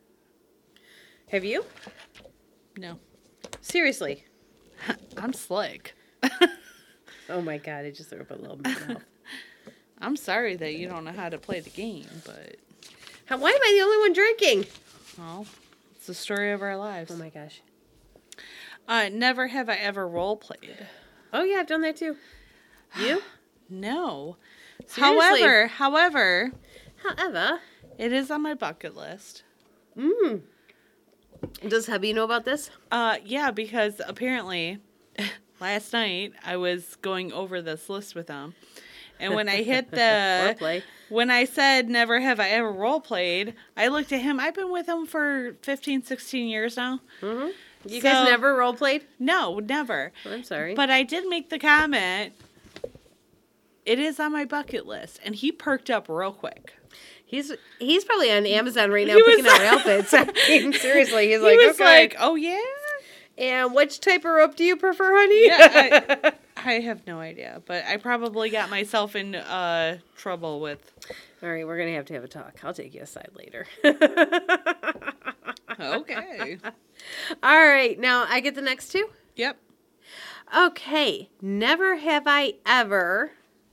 Speaker 2: Have you?
Speaker 1: No.
Speaker 2: Seriously.
Speaker 1: I'm slick.
Speaker 2: Oh, my God. I just threw up a little mouth.
Speaker 1: I'm sorry that you don't know how to play the game, but,
Speaker 2: How, why am I the only one drinking?
Speaker 1: well, it's the story of our lives.
Speaker 2: Oh, my gosh.
Speaker 1: Uh, never have I ever role played.
Speaker 2: Oh, yeah, I've done that too. You?
Speaker 1: No.
Speaker 2: Seriously?
Speaker 1: However, however,
Speaker 2: However.
Speaker 1: it is on my bucket list.
Speaker 2: Mm. Does hubby know about this?
Speaker 1: Uh, yeah, because apparently last night I was going over this list with him. And when I hit the,
Speaker 2: Foreplay.
Speaker 1: when I said never have I ever role played, I looked at him. I've been with him for fifteen, sixteen years now.
Speaker 2: Mm-hmm. You
Speaker 1: So-
Speaker 2: guys never role played?
Speaker 1: No, never.
Speaker 2: I'm sorry.
Speaker 1: But I did make the comment, it is on my bucket list. And he perked up real quick.
Speaker 2: he's he's probably on Amazon right now
Speaker 1: He was-
Speaker 2: picking out outfits. I mean, seriously, he's
Speaker 1: He
Speaker 2: like,
Speaker 1: was
Speaker 2: okay.
Speaker 1: like, oh, yeah?
Speaker 2: And which type of rope do you prefer, honey?
Speaker 1: Yeah, I, I have no idea. But I probably got myself in uh, trouble with...
Speaker 2: All right, we're gonna have to have a talk. I'll take you aside later.
Speaker 1: Okay.
Speaker 2: All right, now I get the next two.
Speaker 1: Yep.
Speaker 2: Okay, never have I ever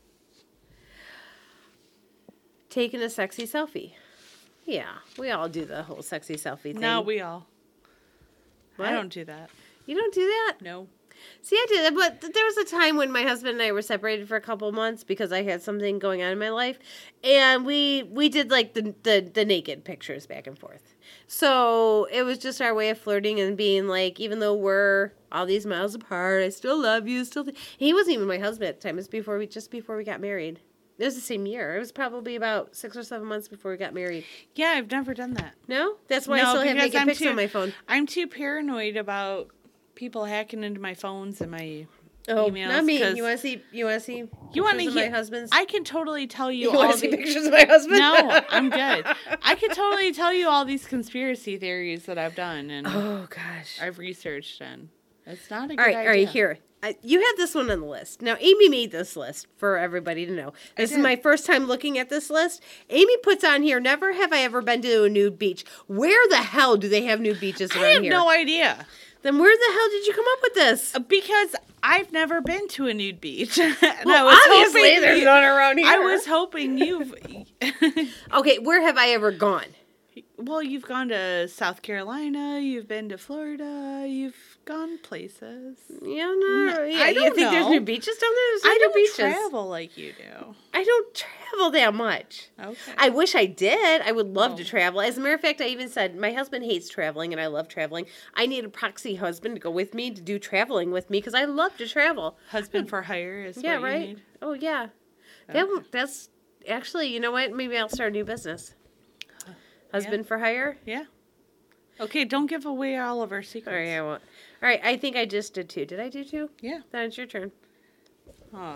Speaker 2: taken a sexy selfie. Yeah, we all do the whole sexy selfie thing.
Speaker 1: No, we all.
Speaker 2: What?
Speaker 1: I don't do that.
Speaker 2: You don't do that?
Speaker 1: No.
Speaker 2: See, I did that, but th- there was a time when my husband and I were separated for a couple months because I had something going on in my life, and we we did like the the, the naked pictures back and forth. So it was just our way of flirting and being like, even though we're all these miles apart, I still love you. Still, th-. He wasn't even my husband at the time. It was before we just before we got married. It was the same year. It was probably about six or seven months before we got married.
Speaker 1: Yeah, I've never done that.
Speaker 2: No, that's why I
Speaker 1: No,
Speaker 2: still have
Speaker 1: because
Speaker 2: naked
Speaker 1: I'm
Speaker 2: pics
Speaker 1: too-
Speaker 2: on my phone.
Speaker 1: I'm too paranoid about people hacking into my phones and my
Speaker 2: Oh,
Speaker 1: emails.
Speaker 2: not me.
Speaker 1: 'cause
Speaker 2: You want to see? You want to see?
Speaker 1: You want to
Speaker 2: pictures of
Speaker 1: hear?
Speaker 2: my husband's?
Speaker 1: I can totally tell you,
Speaker 2: You
Speaker 1: all
Speaker 2: want to see
Speaker 1: the-
Speaker 2: pictures of my husband?
Speaker 1: No, I'm good. I could totally tell you all these conspiracy theories that I've done and
Speaker 2: Oh gosh.
Speaker 1: I've researched, and it's not a good
Speaker 2: All right,
Speaker 1: idea.
Speaker 2: all right. Here, I, you have this one on the list. Now, Amy made this list for everybody to know. This is
Speaker 1: did.
Speaker 2: my first time looking at this list. Amy puts on here. Never have I ever been to a nude beach. Where the hell do they have nude beaches around
Speaker 1: I have
Speaker 2: here?
Speaker 1: no idea.
Speaker 2: Then where the hell did you come up with this?
Speaker 1: Because I've never been to a nude beach. and
Speaker 2: Well,
Speaker 1: I was
Speaker 2: obviously,
Speaker 1: hoping
Speaker 2: there's
Speaker 1: you-
Speaker 2: none around here.
Speaker 1: I was hoping you've.
Speaker 2: Okay, where have I ever gone?
Speaker 1: Well, you've gone to South Carolina. You've been to Florida. You've gone places.
Speaker 2: Yeah, no,
Speaker 1: No,
Speaker 2: yeah.
Speaker 1: I
Speaker 2: you
Speaker 1: don't
Speaker 2: think there's
Speaker 1: know.
Speaker 2: new beaches down there? There's
Speaker 1: I
Speaker 2: no
Speaker 1: don't
Speaker 2: beaches.
Speaker 1: travel like you do.
Speaker 2: I don't travel that much.
Speaker 1: Okay.
Speaker 2: I wish I did. I would love
Speaker 1: Oh.
Speaker 2: to travel. As a matter of fact, I even said my husband hates traveling and I love traveling. I need a proxy husband to go with me to do traveling with me because I love to travel.
Speaker 1: Husband for hire is
Speaker 2: Yeah,
Speaker 1: what you
Speaker 2: right?
Speaker 1: need.
Speaker 2: Oh, yeah. That one- that's actually, you know what? Maybe I'll start a new business. Husband for hire?
Speaker 1: Yeah. Okay, don't give away all of our
Speaker 2: All
Speaker 1: secrets.
Speaker 2: right, I won't. All right, I think I just did two. Did I do two?
Speaker 1: Yeah.
Speaker 2: Then it's your turn.
Speaker 1: Oh.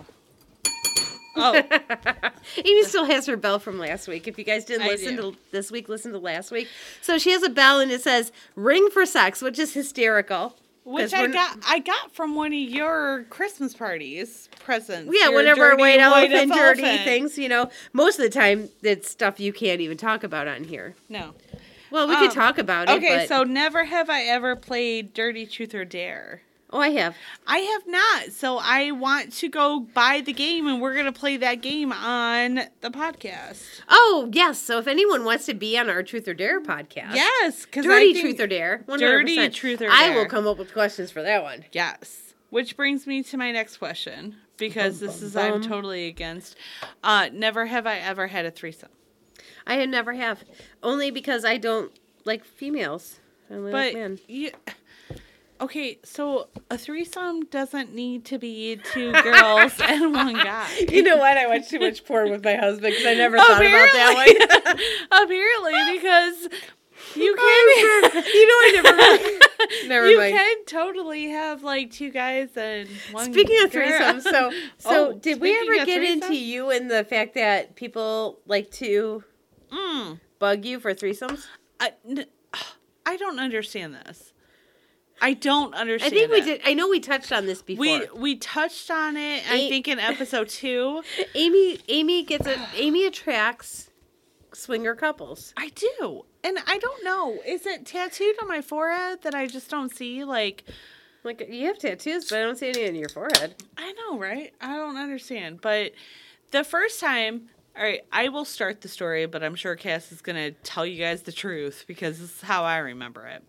Speaker 1: Oh.
Speaker 2: Amy still has her bell from last week. If you guys didn't
Speaker 1: I
Speaker 2: listen
Speaker 1: do.
Speaker 2: to this week, listen to last week. So she has a bell and it says "ring for sex," which is hysterical.
Speaker 1: Which
Speaker 2: 'Cause
Speaker 1: I
Speaker 2: we're-
Speaker 1: got I got from one of your Christmas parties presents.
Speaker 2: Yeah,
Speaker 1: your
Speaker 2: whenever
Speaker 1: dirty
Speaker 2: white elephant, dirty
Speaker 1: elephant.
Speaker 2: things, you know, most of the time it's stuff you can't even talk about on here.
Speaker 1: No.
Speaker 2: Well, we
Speaker 1: Um,
Speaker 2: could talk about it.
Speaker 1: Okay,
Speaker 2: but-
Speaker 1: so never have I ever played Dirty Truth or Dare.
Speaker 2: oh, I have.
Speaker 1: I have not. So I want to go buy the game and we're going to play that game on the podcast.
Speaker 2: Oh, yes. So if anyone wants to be on our Truth or Dare podcast,
Speaker 1: Yes, cuz
Speaker 2: Dirty Truth or Dare, one hundred percent.
Speaker 1: Dirty Truth or
Speaker 2: I
Speaker 1: Dare.
Speaker 2: will come up with questions for that one.
Speaker 1: Yes. Which brings me to my next question because
Speaker 2: Bum,
Speaker 1: this
Speaker 2: bum,
Speaker 1: is I'm
Speaker 2: bum.
Speaker 1: totally against. Uh, never have I ever had a threesome.
Speaker 2: I had never have, only because I don't like females. I only like
Speaker 1: But
Speaker 2: men.
Speaker 1: you, okay, so a threesome doesn't need to be two girls and one guy.
Speaker 2: You know what? I watch too much porn with my husband because I never thought about that one.
Speaker 1: Apparently, because you can.
Speaker 2: You know, I never really- Never
Speaker 1: you
Speaker 2: mind.
Speaker 1: can totally have like two guys and one.
Speaker 2: Speaking of
Speaker 1: girl.
Speaker 2: threesomes, so so
Speaker 1: Oh,
Speaker 2: did we
Speaker 1: speaking
Speaker 2: ever
Speaker 1: of
Speaker 2: get into
Speaker 1: threesomes?
Speaker 2: you and the fact that people like to
Speaker 1: Mm,
Speaker 2: bug you for threesomes?
Speaker 1: I, n- I don't understand this. I don't
Speaker 2: I
Speaker 1: understand.
Speaker 2: think we
Speaker 1: it.
Speaker 2: did. I know we touched on this before.
Speaker 1: We we touched on it. I
Speaker 2: A-
Speaker 1: think in episode two.
Speaker 2: Amy Amy gets a Amy attracts swinger couples.
Speaker 1: I do. And I don't know. Is it tattooed on my forehead that I just don't see? Like,
Speaker 2: Like you have tattoos, but I don't see any on your forehead.
Speaker 1: I know, right? I don't understand. But the first time, all right, I will start the story, but I'm sure Cass is going to tell you guys the truth because this is how I remember it.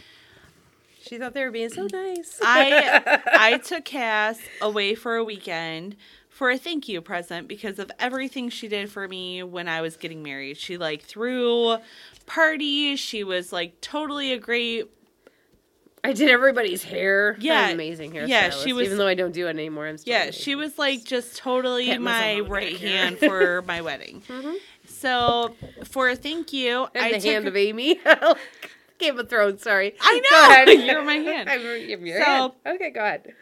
Speaker 2: She thought they were being so nice.
Speaker 1: I I took Cass away for a weekend for a thank you present because of everything she did for me when I was getting married. She like threw parties. She was like totally a great.
Speaker 2: I did everybody's hair.
Speaker 1: Yeah,
Speaker 2: I'm an amazing hairstylist.
Speaker 1: yeah, she was-
Speaker 2: Even though I don't do it anymore, I'm still
Speaker 1: Yeah,
Speaker 2: amazing.
Speaker 1: she was like just totally
Speaker 2: Pat myself
Speaker 1: my
Speaker 2: on the
Speaker 1: right
Speaker 2: back here.
Speaker 1: hand for my wedding.
Speaker 2: Mhm.
Speaker 1: So for a thank you,
Speaker 2: And
Speaker 1: I
Speaker 2: the
Speaker 1: took
Speaker 2: hand
Speaker 1: her-
Speaker 2: of Amy. Game of Thrones, sorry.
Speaker 1: I
Speaker 2: Go
Speaker 1: know!
Speaker 2: ahead.
Speaker 1: You're my hand.
Speaker 2: I'm I'm your
Speaker 1: So-
Speaker 2: hand. Okay, go ahead.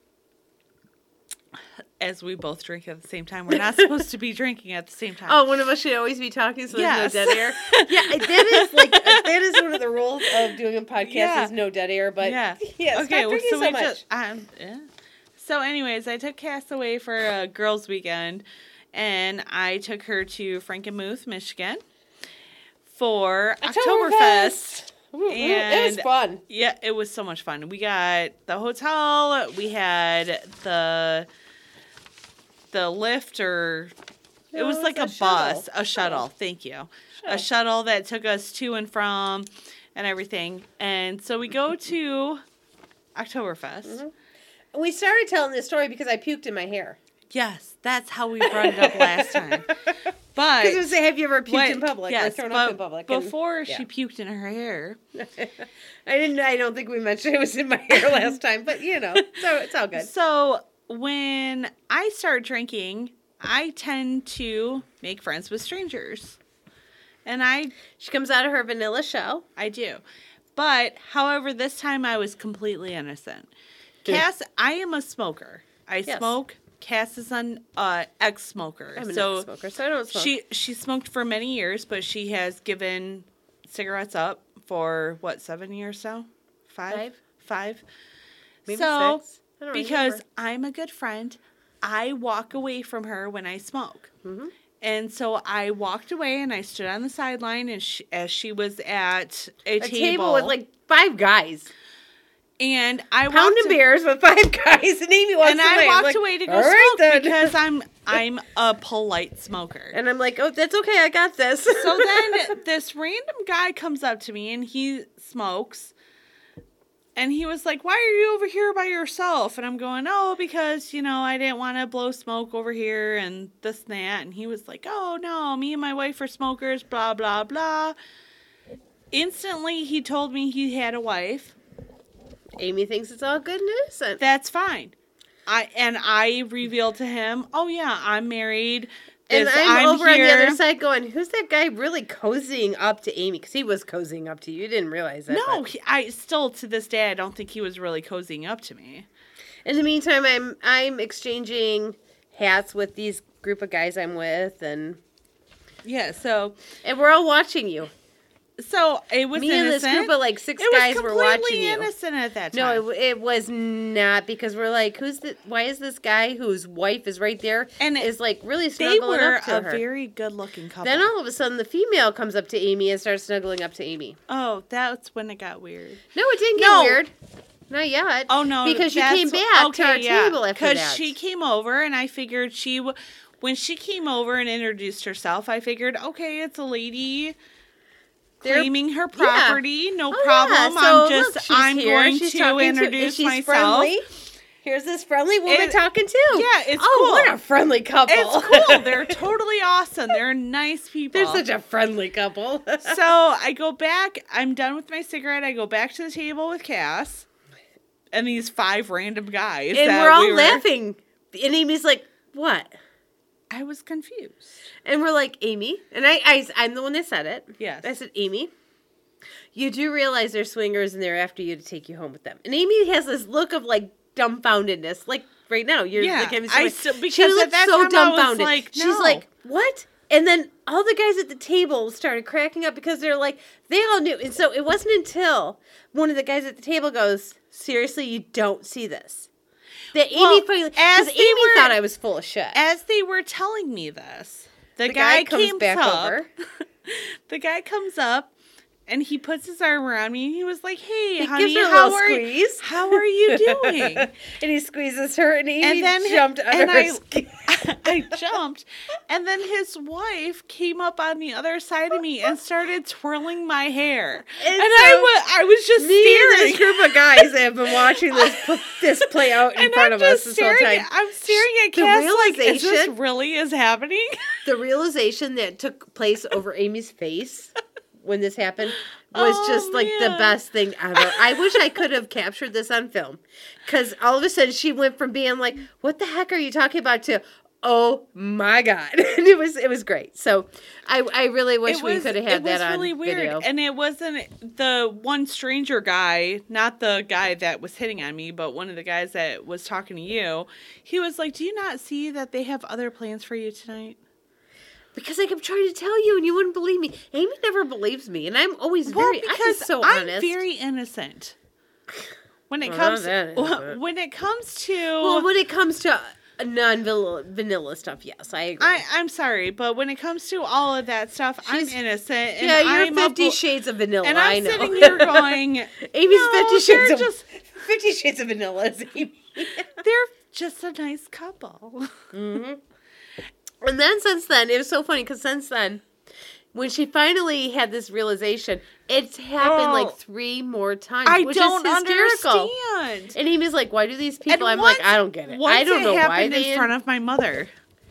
Speaker 1: as we both drink at the same time. We're not supposed to be drinking at the same time.
Speaker 2: Oh, one of us should always be talking so there's
Speaker 1: Yes.
Speaker 2: no dead air. Yeah, that is like that is one of the rules of doing a podcast
Speaker 1: Yeah.
Speaker 2: is no dead air. But
Speaker 1: yeah.
Speaker 2: yeah,
Speaker 1: Okay.
Speaker 2: stop
Speaker 1: Well,
Speaker 2: drinking
Speaker 1: so
Speaker 2: so
Speaker 1: we
Speaker 2: much.
Speaker 1: just. Um, yeah. So, anyways, I took Cass away for a girls' weekend, and I took her to Frankenmuth, Michigan, for Oktoberfest.
Speaker 2: Ooh, ooh, it was
Speaker 1: And-
Speaker 2: fun.
Speaker 1: Yeah, it was so much fun. We got the hotel. We had the the lift, or it
Speaker 2: No,
Speaker 1: was
Speaker 2: it
Speaker 1: like
Speaker 2: was
Speaker 1: a
Speaker 2: a
Speaker 1: bus,
Speaker 2: shuttle.
Speaker 1: a shuttle. Thank you,
Speaker 2: Sure.
Speaker 1: a shuttle that took us to and from, and everything. And so we go to Oktoberfest.
Speaker 2: Mhm. We started telling this story because I puked in my hair.
Speaker 1: Yes, that's how we brought it up last time. But
Speaker 2: Because it was, have you ever puked
Speaker 1: what-
Speaker 2: in public or
Speaker 1: yes,
Speaker 2: thrown
Speaker 1: but
Speaker 2: up in public? And-
Speaker 1: before
Speaker 2: yeah.
Speaker 1: she puked in her hair.
Speaker 2: I didn't. I don't think we mentioned it was in my hair last time, but you know, so it's all good.
Speaker 1: So when I start drinking, I tend to make friends with strangers. And I
Speaker 2: She comes out of her vanilla shell.
Speaker 1: I do. But however, this time I was completely innocent. Cass, I am a smoker. I
Speaker 2: Yes.
Speaker 1: smoke. Cass is an uh, ex-smoker.
Speaker 2: I'm an
Speaker 1: so
Speaker 2: ex-smoker, so I don't smoke.
Speaker 1: She she smoked for many years, but she has given cigarettes up for what, seven years now? Five?
Speaker 2: Five?
Speaker 1: Five.
Speaker 2: Maybe
Speaker 1: so
Speaker 2: six. I don't
Speaker 1: because
Speaker 2: remember.
Speaker 1: I'm a good friend, I walk away from her when I smoke.
Speaker 2: Mm-hmm.
Speaker 1: And so I walked away and I stood on the sideline and she, as she was at a,
Speaker 2: A
Speaker 1: table,
Speaker 2: table with like five guys.
Speaker 1: and I
Speaker 2: Pounding
Speaker 1: walked
Speaker 2: beers with five guys, and Amy walks
Speaker 1: and
Speaker 2: away.
Speaker 1: I
Speaker 2: I'm
Speaker 1: walked
Speaker 2: like,
Speaker 1: away to go
Speaker 2: "All
Speaker 1: smoke
Speaker 2: right, then."
Speaker 1: because I'm I'm a polite smoker.
Speaker 2: And I'm like, oh, that's okay, I got this.
Speaker 1: So then this random guy comes up to me and he smokes. And he was like, why are you over here by yourself? And I'm going, oh, because, you know, I didn't want to blow smoke over here and this and that. And he was like, oh, no, me and my wife are smokers, blah, blah, blah. Instantly, he told me he had a wife.
Speaker 2: Amy thinks it's all good and innocent.
Speaker 1: That's fine. I And I revealed to him, oh, yeah, I'm married.
Speaker 2: And
Speaker 1: This-
Speaker 2: I'm, over
Speaker 1: here.
Speaker 2: on the other side going, who's that guy really cozying up to Amy? Because he was cozying up to you. You didn't realize that.
Speaker 1: No,
Speaker 2: but-
Speaker 1: he, I still, to this day, I don't think he was really cozying up to me.
Speaker 2: In the meantime, I'm I'm exchanging hats with these group of guys I'm with, and
Speaker 1: Yeah, so...
Speaker 2: and we're all watching you.
Speaker 1: So it was
Speaker 2: Me
Speaker 1: innocent.
Speaker 2: and this group of like six
Speaker 1: it was
Speaker 2: guys were
Speaker 1: completely
Speaker 2: watching you.
Speaker 1: innocent at that
Speaker 2: No,
Speaker 1: time.
Speaker 2: it, it was not, because we're like, who's the? Why is this guy whose wife is right there
Speaker 1: And
Speaker 2: and
Speaker 1: it-
Speaker 2: is like really
Speaker 1: they
Speaker 2: snuggling
Speaker 1: were
Speaker 2: up to
Speaker 1: a
Speaker 2: her?
Speaker 1: very good-looking couple.
Speaker 2: Then all of a sudden, the female comes up to Amy and starts snuggling up to Amy.
Speaker 1: oh, that's when it got weird.
Speaker 2: No, it didn't get
Speaker 1: No.
Speaker 2: weird. Not yet.
Speaker 1: Oh no,
Speaker 2: because you
Speaker 1: that's-
Speaker 2: came back
Speaker 1: okay,
Speaker 2: to our
Speaker 1: yeah,
Speaker 2: table after that.
Speaker 1: she came over, and I figured she, w- when she came over and introduced herself, I figured, okay, it's a lady.
Speaker 2: They're-
Speaker 1: Claiming her property, no
Speaker 2: Oh,
Speaker 1: problem.
Speaker 2: yeah. So,
Speaker 1: I'm just,
Speaker 2: look, she's
Speaker 1: I'm
Speaker 2: here.
Speaker 1: going
Speaker 2: She's
Speaker 1: to
Speaker 2: talking
Speaker 1: introduce
Speaker 2: and she's
Speaker 1: myself.
Speaker 2: Friendly. Here's this friendly woman
Speaker 1: It-
Speaker 2: talking too.
Speaker 1: Yeah, it's
Speaker 2: oh,
Speaker 1: cool.
Speaker 2: what a friendly couple.
Speaker 1: It's cool. They're totally awesome. They're nice people.
Speaker 2: They're such a friendly couple.
Speaker 1: So I go back. I'm done with my cigarette. I go back to the table with Cass and these five random guys.
Speaker 2: and
Speaker 1: that
Speaker 2: we're all
Speaker 1: we were-
Speaker 2: laughing. And Amy's like, what?
Speaker 1: I was confused.
Speaker 2: And we're like, Amy. And I, I, I'm the one that said it.
Speaker 1: Yes.
Speaker 2: I said, Amy, you do realize they're swingers and they're after you to take you home with them. And Amy has this look of like dumbfoundedness. Like right now, you're
Speaker 1: Yeah,
Speaker 2: like, I'm
Speaker 1: I
Speaker 2: sorry.
Speaker 1: still- because
Speaker 2: she
Speaker 1: at
Speaker 2: looked
Speaker 1: that
Speaker 2: so
Speaker 1: time I was
Speaker 2: dumbfounded.
Speaker 1: like,
Speaker 2: She's
Speaker 1: no.
Speaker 2: like, what? And then all the guys at the table started cracking up because they're like, they all knew. And so it wasn't until one of the guys at the table goes, seriously, you don't see this. That Amy
Speaker 1: Well,
Speaker 2: finally,
Speaker 1: as
Speaker 2: because
Speaker 1: they
Speaker 2: Amy
Speaker 1: were-
Speaker 2: thought I was full of shit.
Speaker 1: As they were telling me this, the,
Speaker 2: The
Speaker 1: guy,
Speaker 2: guy comes
Speaker 1: came
Speaker 2: back
Speaker 1: up.
Speaker 2: over.
Speaker 1: The guy comes up and he puts his arm around me and he was like, "Hey,
Speaker 2: He
Speaker 1: honey,
Speaker 2: gives her a
Speaker 1: how
Speaker 2: little
Speaker 1: are
Speaker 2: squeeze.
Speaker 1: how are you doing?"
Speaker 2: And he squeezes her, and Amy
Speaker 1: And then-
Speaker 2: jumped under
Speaker 1: and
Speaker 2: her
Speaker 1: I-
Speaker 2: skin.
Speaker 1: I jumped, and then his wife came up on the other side of me and started twirling my hair, and,
Speaker 2: And
Speaker 1: I
Speaker 2: so
Speaker 1: was I was just
Speaker 2: Me and
Speaker 1: staring.
Speaker 2: this group of guys have been watching this pl- this play out in
Speaker 1: and
Speaker 2: front
Speaker 1: I'm
Speaker 2: of us
Speaker 1: just
Speaker 2: this whole
Speaker 1: staring.
Speaker 2: time.
Speaker 1: I'm staring at
Speaker 2: The
Speaker 1: Cass like, is this
Speaker 2: realization-
Speaker 1: really is happening?
Speaker 2: The realization that took place over Amy's face when this happened was
Speaker 1: Oh,
Speaker 2: just like the
Speaker 1: man.
Speaker 2: best thing ever. I wish I could have captured this on film, because all of a sudden she went from being like, "What the heck are you talking about?" to "Oh my god!" And it was it was great. So I I really wish
Speaker 1: It
Speaker 2: we
Speaker 1: was-
Speaker 2: could have had
Speaker 1: it
Speaker 2: that
Speaker 1: was
Speaker 2: on
Speaker 1: really weird,
Speaker 2: video.
Speaker 1: and it wasn't the one stranger guy, not the guy that was hitting on me, but one of the guys that was talking to you. He was like, "Do you not see that they have other plans for you tonight?"
Speaker 2: Because I kept trying to tell you, and you wouldn't believe me. Amy never believes me, and I'm always
Speaker 1: Well,
Speaker 2: very. I'm
Speaker 1: because
Speaker 2: so
Speaker 1: I'm
Speaker 2: honest.
Speaker 1: very innocent. When it
Speaker 2: Well,
Speaker 1: comes,
Speaker 2: not that innocent.
Speaker 1: when it comes to,
Speaker 2: Well, when it comes to non-vanilla stuff, yes, I agree.
Speaker 1: I, I'm sorry, but when it comes to all of that stuff,
Speaker 2: She's-
Speaker 1: I'm innocent. And
Speaker 2: yeah, you're
Speaker 1: I'm a
Speaker 2: Fifty
Speaker 1: bl-
Speaker 2: Shades of Vanilla.
Speaker 1: And
Speaker 2: I
Speaker 1: I'm
Speaker 2: know.
Speaker 1: sitting here going,
Speaker 2: Amy's
Speaker 1: no,
Speaker 2: Fifty
Speaker 1: they're
Speaker 2: Shades of
Speaker 1: just,
Speaker 2: Fifty Shades of Vanilla. Is Amy.
Speaker 1: they're just a nice couple.
Speaker 2: hmm And then since then, it was so funny because since then, when she finally had this realization, it's happened
Speaker 1: Oh.
Speaker 2: like three more times.
Speaker 1: I
Speaker 2: which
Speaker 1: don't
Speaker 2: is hysterical.
Speaker 1: understand.
Speaker 2: And Amy's like, "Why do these
Speaker 1: And
Speaker 2: people?" I'm
Speaker 1: once-
Speaker 2: like, "I don't get it.
Speaker 1: Once
Speaker 2: I don't
Speaker 1: it
Speaker 2: know why
Speaker 1: happened
Speaker 2: they."
Speaker 1: in front of my mother.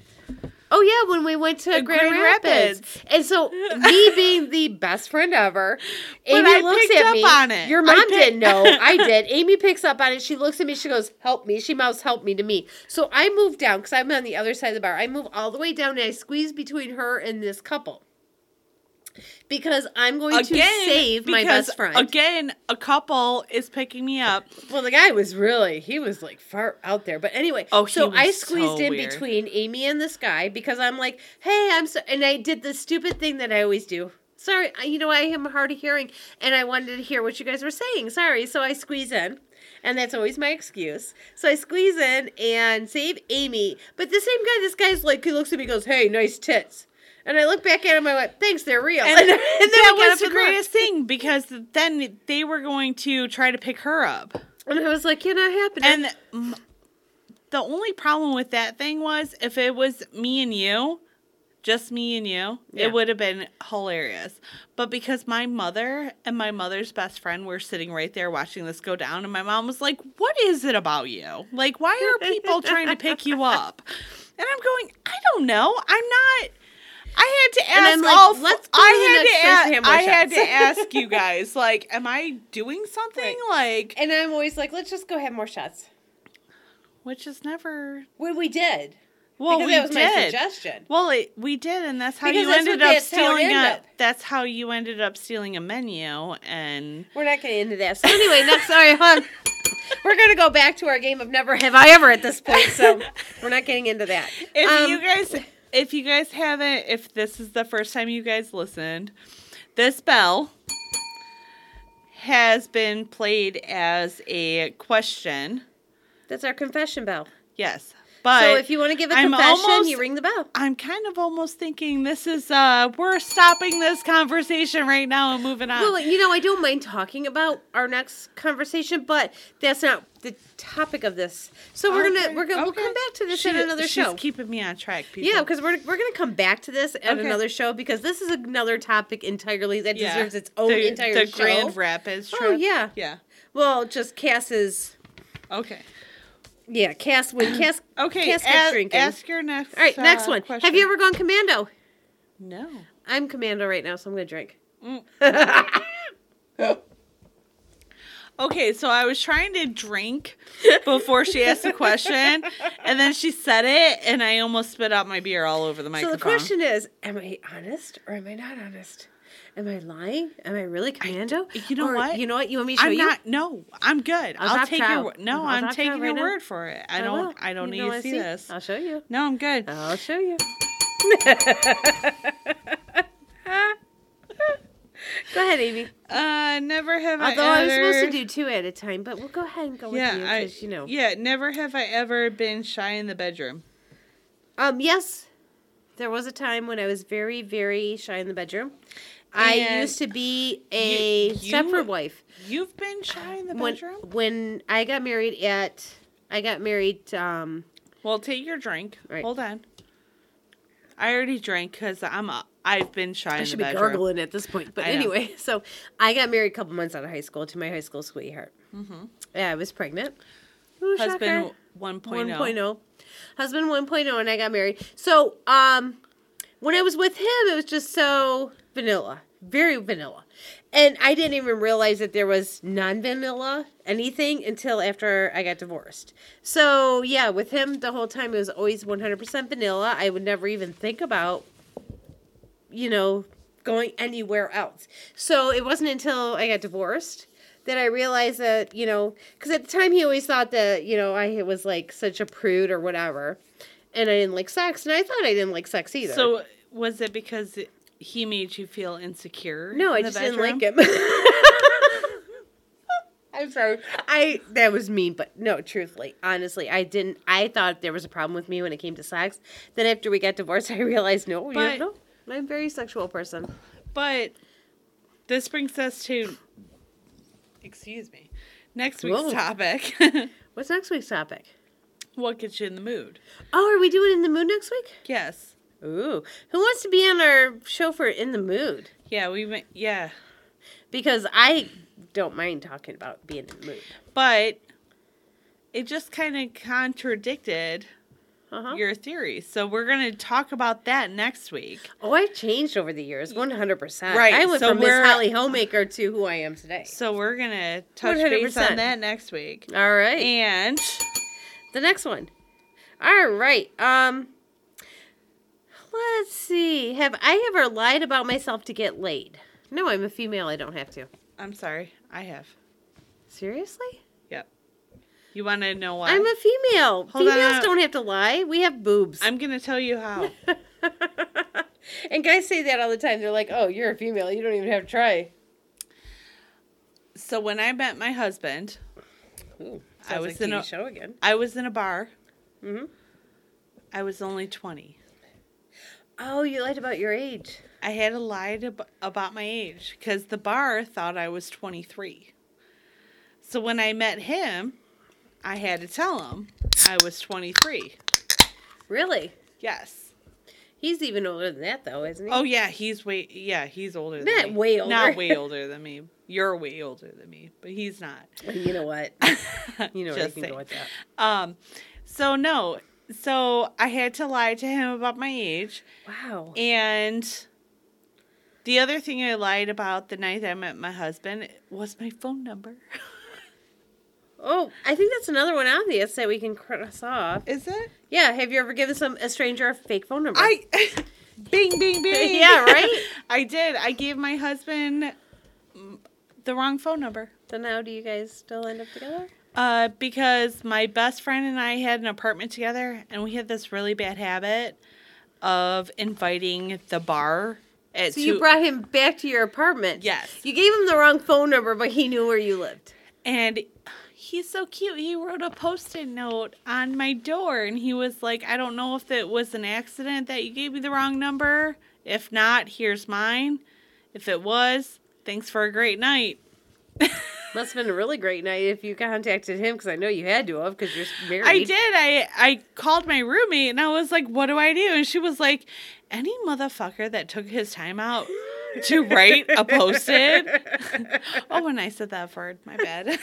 Speaker 2: Oh yeah, when we went to
Speaker 1: Uh,
Speaker 2: Grand,
Speaker 1: Grand
Speaker 2: Rapids.
Speaker 1: Rapids.
Speaker 2: And so me being the best friend ever,
Speaker 1: But
Speaker 2: Amy
Speaker 1: I
Speaker 2: looks
Speaker 1: picked
Speaker 2: at
Speaker 1: up
Speaker 2: me.
Speaker 1: on it.
Speaker 2: Your
Speaker 1: I
Speaker 2: mom
Speaker 1: pick-
Speaker 2: didn't know. I did. Amy picks up on it. She looks at me. She goes, "Help me." She mouths, "Help me" to me. So I move down because I'm on the other side of the bar. I move all the way down and I squeeze between her and this couple. Because I'm going
Speaker 1: Again,
Speaker 2: to save my
Speaker 1: because,
Speaker 2: best friend.
Speaker 1: Again, a couple is picking me up.
Speaker 2: Well, the guy was really, he was like far out there. But anyway,
Speaker 1: oh, he
Speaker 2: so
Speaker 1: was
Speaker 2: I squeezed
Speaker 1: so
Speaker 2: in
Speaker 1: weird.
Speaker 2: between Amy and this guy because I'm like, hey, I'm so, and I did the stupid thing that I always do. Sorry, you know, I am hard of hearing, and I wanted to hear what you guys were saying. Sorry, so I squeeze in, and that's always my excuse. So I squeeze in and save Amy. But the same guy, this guy's like, he looks at me and goes, hey, nice tits. And I look back at him, I went, thanks, they're real.
Speaker 1: And,
Speaker 2: and, then, and then
Speaker 1: that
Speaker 2: we got
Speaker 1: was
Speaker 2: up
Speaker 1: the
Speaker 2: and
Speaker 1: greatest thing, because then they were going to try to pick her up.
Speaker 2: And I was like, you're not happening.
Speaker 1: And m- the only problem with that thing was, if it was me and you, just me and you,
Speaker 2: Yeah.
Speaker 1: it would have been hilarious. But because my mother and my mother's best friend were sitting right there watching this go down, and my mom was like, what is it about you? Like, why are people trying to pick you up? And I'm going, I don't know. I'm not... I had to ask
Speaker 2: And I'm like,
Speaker 1: all.
Speaker 2: let's go
Speaker 1: I
Speaker 2: to the
Speaker 1: had
Speaker 2: next
Speaker 1: to.
Speaker 2: place
Speaker 1: A-
Speaker 2: to have more
Speaker 1: I had
Speaker 2: shots.
Speaker 1: to ask you guys, like, am I doing something?
Speaker 2: Right.
Speaker 1: Like,
Speaker 2: And I'm always like, let's just go have more shots.
Speaker 1: which is never.
Speaker 2: Well, we did.
Speaker 1: Well,
Speaker 2: because
Speaker 1: we
Speaker 2: that was my
Speaker 1: did.
Speaker 2: suggestion.
Speaker 1: Well, it, we did, and that's how
Speaker 2: Because
Speaker 1: you
Speaker 2: that's
Speaker 1: ended
Speaker 2: what-
Speaker 1: up
Speaker 2: that's how it
Speaker 1: stealing
Speaker 2: ended
Speaker 1: a.
Speaker 2: up.
Speaker 1: That's how you ended up stealing a menu, and
Speaker 2: We're not getting into that. So anyway, next, sorry, hon. We're going to go back to our game of never have I ever at this point, so we're not getting into that.
Speaker 1: if
Speaker 2: Um,
Speaker 1: you guys, if you guys haven't, if this is the first time you guys listened, this bell has been played as a question.
Speaker 2: That's our confession bell.
Speaker 1: Yes. But
Speaker 2: So if you want to give a
Speaker 1: I'm
Speaker 2: confession,
Speaker 1: almost-
Speaker 2: you ring the bell.
Speaker 1: I'm kind of almost thinking this is, uh, we're stopping this conversation right now and moving on.
Speaker 2: Well, you know, I don't mind talking about our next conversation, but that's not the topic of this. So we're
Speaker 1: Okay,
Speaker 2: gonna we're gonna
Speaker 1: okay.
Speaker 2: we'll come back to this
Speaker 1: She-
Speaker 2: at another
Speaker 1: she's
Speaker 2: show.
Speaker 1: keeping me on track, people.
Speaker 2: Yeah, because we're we're gonna come back to this at
Speaker 1: Okay.
Speaker 2: another show because this is another topic entirely that
Speaker 1: Yeah.
Speaker 2: deserves its own
Speaker 1: the,
Speaker 2: entire
Speaker 1: the
Speaker 2: show.
Speaker 1: Grand Rapids trip.
Speaker 2: Oh yeah.
Speaker 1: Yeah.
Speaker 2: Well, just Cass is
Speaker 1: Okay.
Speaker 2: yeah. Cass when Cass
Speaker 1: Okay.
Speaker 2: Cass kept
Speaker 1: a-
Speaker 2: drinking.
Speaker 1: ask your next.
Speaker 2: All right, next
Speaker 1: uh,
Speaker 2: one.
Speaker 1: question.
Speaker 2: Have you ever gone commando?
Speaker 1: No.
Speaker 2: I'm commando right now, so I'm gonna drink.
Speaker 1: Mm. Okay, so I was trying to drink before she asked the question, and then she said it, and I almost spit out my beer all over the
Speaker 2: So
Speaker 1: microphone.
Speaker 2: the question is, am I honest or am I not honest? Am I lying? Am I really commando?
Speaker 1: you know
Speaker 2: Or,
Speaker 1: what?
Speaker 2: You know what? You want me to show
Speaker 1: I'm
Speaker 2: you?
Speaker 1: not. No, I'm good.
Speaker 2: I'll
Speaker 1: I'll,
Speaker 2: drop
Speaker 1: take
Speaker 2: trout.
Speaker 1: your. wo- No,
Speaker 2: I'll
Speaker 1: I'm
Speaker 2: drop
Speaker 1: taking
Speaker 2: trout
Speaker 1: your
Speaker 2: right now.
Speaker 1: word for it. I don't.
Speaker 2: will.
Speaker 1: I don't
Speaker 2: You
Speaker 1: need
Speaker 2: wanna
Speaker 1: to see this.
Speaker 2: I'll show you.
Speaker 1: No, I'm good.
Speaker 2: I'll show you. Go ahead, Amy.
Speaker 1: Uh, never have
Speaker 2: Although
Speaker 1: I
Speaker 2: I was
Speaker 1: ever.
Speaker 2: supposed to do two at a time, but we'll go ahead and go with
Speaker 1: Yeah,
Speaker 2: you
Speaker 1: I.
Speaker 2: because you know.
Speaker 1: Yeah, never have I ever been shy in the bedroom.
Speaker 2: Um. Yes, there was a time when I was very, very shy in the bedroom. I
Speaker 1: And
Speaker 2: used to be a
Speaker 1: you- you-
Speaker 2: Stepford wife.
Speaker 1: You've been shy in the
Speaker 2: When
Speaker 1: bedroom.
Speaker 2: when I got married at, I got married. Um.
Speaker 1: Well, take your drink.
Speaker 2: Right.
Speaker 1: Hold on. I already drank because I'm. A, I've been shy
Speaker 2: I
Speaker 1: in
Speaker 2: should
Speaker 1: the
Speaker 2: be
Speaker 1: bedroom.
Speaker 2: gargling at this point. But
Speaker 1: I know.
Speaker 2: anyway, so I got married a couple months out of high school to my high school sweetheart.
Speaker 1: Mm-hmm.
Speaker 2: Yeah, I was pregnant. Ooh,
Speaker 1: Husband
Speaker 2: shocker.
Speaker 1: one
Speaker 2: one
Speaker 1: point
Speaker 2: point
Speaker 1: oh.
Speaker 2: oh. Husband one point oh, and I got married. So, um, when I was with him, it was just so vanilla. Very vanilla. And I didn't even realize that there was non-vanilla anything until after I got divorced. So, yeah, with him, the whole time, it was always one hundred percent vanilla. I would never even think about, you know, going anywhere else. So, it wasn't until I got divorced that I realized that, you know, because at the time he always thought that, you know, I was like such a prude or whatever. And I didn't like sex. And I thought I didn't like sex either.
Speaker 1: So was it because he made you feel insecure?
Speaker 2: No, I
Speaker 1: in the
Speaker 2: just didn't
Speaker 1: bedroom?
Speaker 2: like him. I'm sorry. I that was mean, but no, truthfully, honestly, I didn't. I thought there was a problem with me when it came to sex. Then after we got divorced, I realized no,
Speaker 1: But-
Speaker 2: you know, I'm a very sexual person.
Speaker 1: But this brings us to, excuse me, next week's
Speaker 2: Whoa.
Speaker 1: topic.
Speaker 2: What's next week's topic?
Speaker 1: What gets you in the mood?
Speaker 2: Oh, are we doing In the Mood next week?
Speaker 1: Yes.
Speaker 2: Ooh, who wants to be on our show for In the Mood?
Speaker 1: Yeah, we went. Yeah,
Speaker 2: Because I don't mind talking about being in the mood.
Speaker 1: but it just kind of contradicted
Speaker 2: Uh-huh.
Speaker 1: your theory. So we're gonna talk about that next week.
Speaker 2: Oh, I've changed over the years, one hundred percent.
Speaker 1: Right,
Speaker 2: I went
Speaker 1: so
Speaker 2: from Miss
Speaker 1: we're-
Speaker 2: Holly Homemaker to who I am today.
Speaker 1: So we're gonna touch
Speaker 2: one hundred
Speaker 1: base
Speaker 2: percent.
Speaker 1: on that next week.
Speaker 2: All right.
Speaker 1: And
Speaker 2: The next one. All right. Um, Let's see. Have I ever lied about myself to get laid? No, I'm a female. I don't have to.
Speaker 1: I'm sorry. I have.
Speaker 2: Seriously?
Speaker 1: Yep. You want to know why?
Speaker 2: I'm a female.
Speaker 1: Hold
Speaker 2: Females
Speaker 1: on.
Speaker 2: don't have to lie. We have boobs.
Speaker 1: I'm going to tell you how.
Speaker 2: And guys say that all the time. They're like, oh, you're a female. You don't even have to try.
Speaker 1: So when I met my husband,
Speaker 2: Ooh,
Speaker 1: I was
Speaker 2: like
Speaker 1: in
Speaker 2: T V
Speaker 1: a
Speaker 2: show again.
Speaker 1: I was in a bar.
Speaker 2: Mm-hmm.
Speaker 1: I was only twenty.
Speaker 2: Oh, you lied about your age.
Speaker 1: I had to lie to, about my age because the bar thought I was twenty-three. So when I met him, I had to tell him I was twenty-three.
Speaker 2: Really?
Speaker 1: Yes.
Speaker 2: He's even older than that, though, isn't he?
Speaker 1: Oh, yeah, he's way, yeah, he's older than
Speaker 2: Not
Speaker 1: me.
Speaker 2: way older.
Speaker 1: Not way older than me. You're way older than me, but he's not.
Speaker 2: You know what? You know where you
Speaker 1: Just
Speaker 2: can
Speaker 1: saying.
Speaker 2: go with that.
Speaker 1: Um, so no, so I had to lie to him about my age.
Speaker 2: Wow.
Speaker 1: And the other thing I lied about the night I met my husband was my phone number.
Speaker 2: Oh, I think that's another one on the list that we can cross off.
Speaker 1: Is it?
Speaker 2: Yeah, have you ever given some a stranger a fake phone number?
Speaker 1: I, bing, bing, bing.
Speaker 2: Yeah, right?
Speaker 1: I did. I gave my husband the wrong phone number.
Speaker 2: So now do you guys still end up together?
Speaker 1: Uh, because my best friend and I had an apartment together, and we had this really bad habit of inviting the bar. At
Speaker 2: So
Speaker 1: two-
Speaker 2: you brought him back to your apartment.
Speaker 1: Yes.
Speaker 2: You gave him the wrong phone number, but he knew where you lived.
Speaker 1: And he's so cute. He wrote a post-it note on my door, and he was like, I don't know if it was an accident that you gave me the wrong number. If not, here's mine. If it was, thanks for a great night.
Speaker 2: Must have been a really great night if you contacted him, because I know you had to have, because you're married.
Speaker 1: I did. I, I called my roommate, and I was like, what do I do? And she was like, any motherfucker that took his time out to write a post-it. Oh, and I said that word. My bad.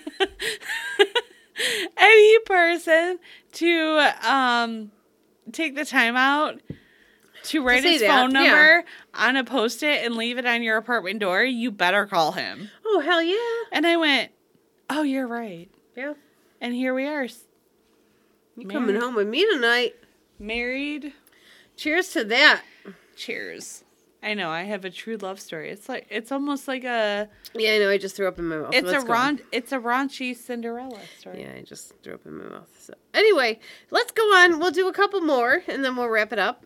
Speaker 1: Any person to um take the time out to write
Speaker 2: say
Speaker 1: his
Speaker 2: that,
Speaker 1: phone
Speaker 2: yeah.
Speaker 1: number on a post-it and leave it on your apartment door, you better call him.
Speaker 2: Oh, hell yeah.
Speaker 1: And I went, oh, you're right.
Speaker 2: Yeah.
Speaker 1: And here we are.
Speaker 2: You
Speaker 1: Married.
Speaker 2: coming home with me tonight.
Speaker 1: Married.
Speaker 2: Cheers to that.
Speaker 1: Cheers. I know, I have a true love story. It's like it's almost like a
Speaker 2: Yeah, I know. I just threw up in my mouth.
Speaker 1: it's
Speaker 2: Let's
Speaker 1: a
Speaker 2: go.
Speaker 1: ron it's a raunchy Cinderella story.
Speaker 2: Yeah, I just threw up in my mouth. So anyway, let's go on. We'll do a couple more, and then we'll wrap it up.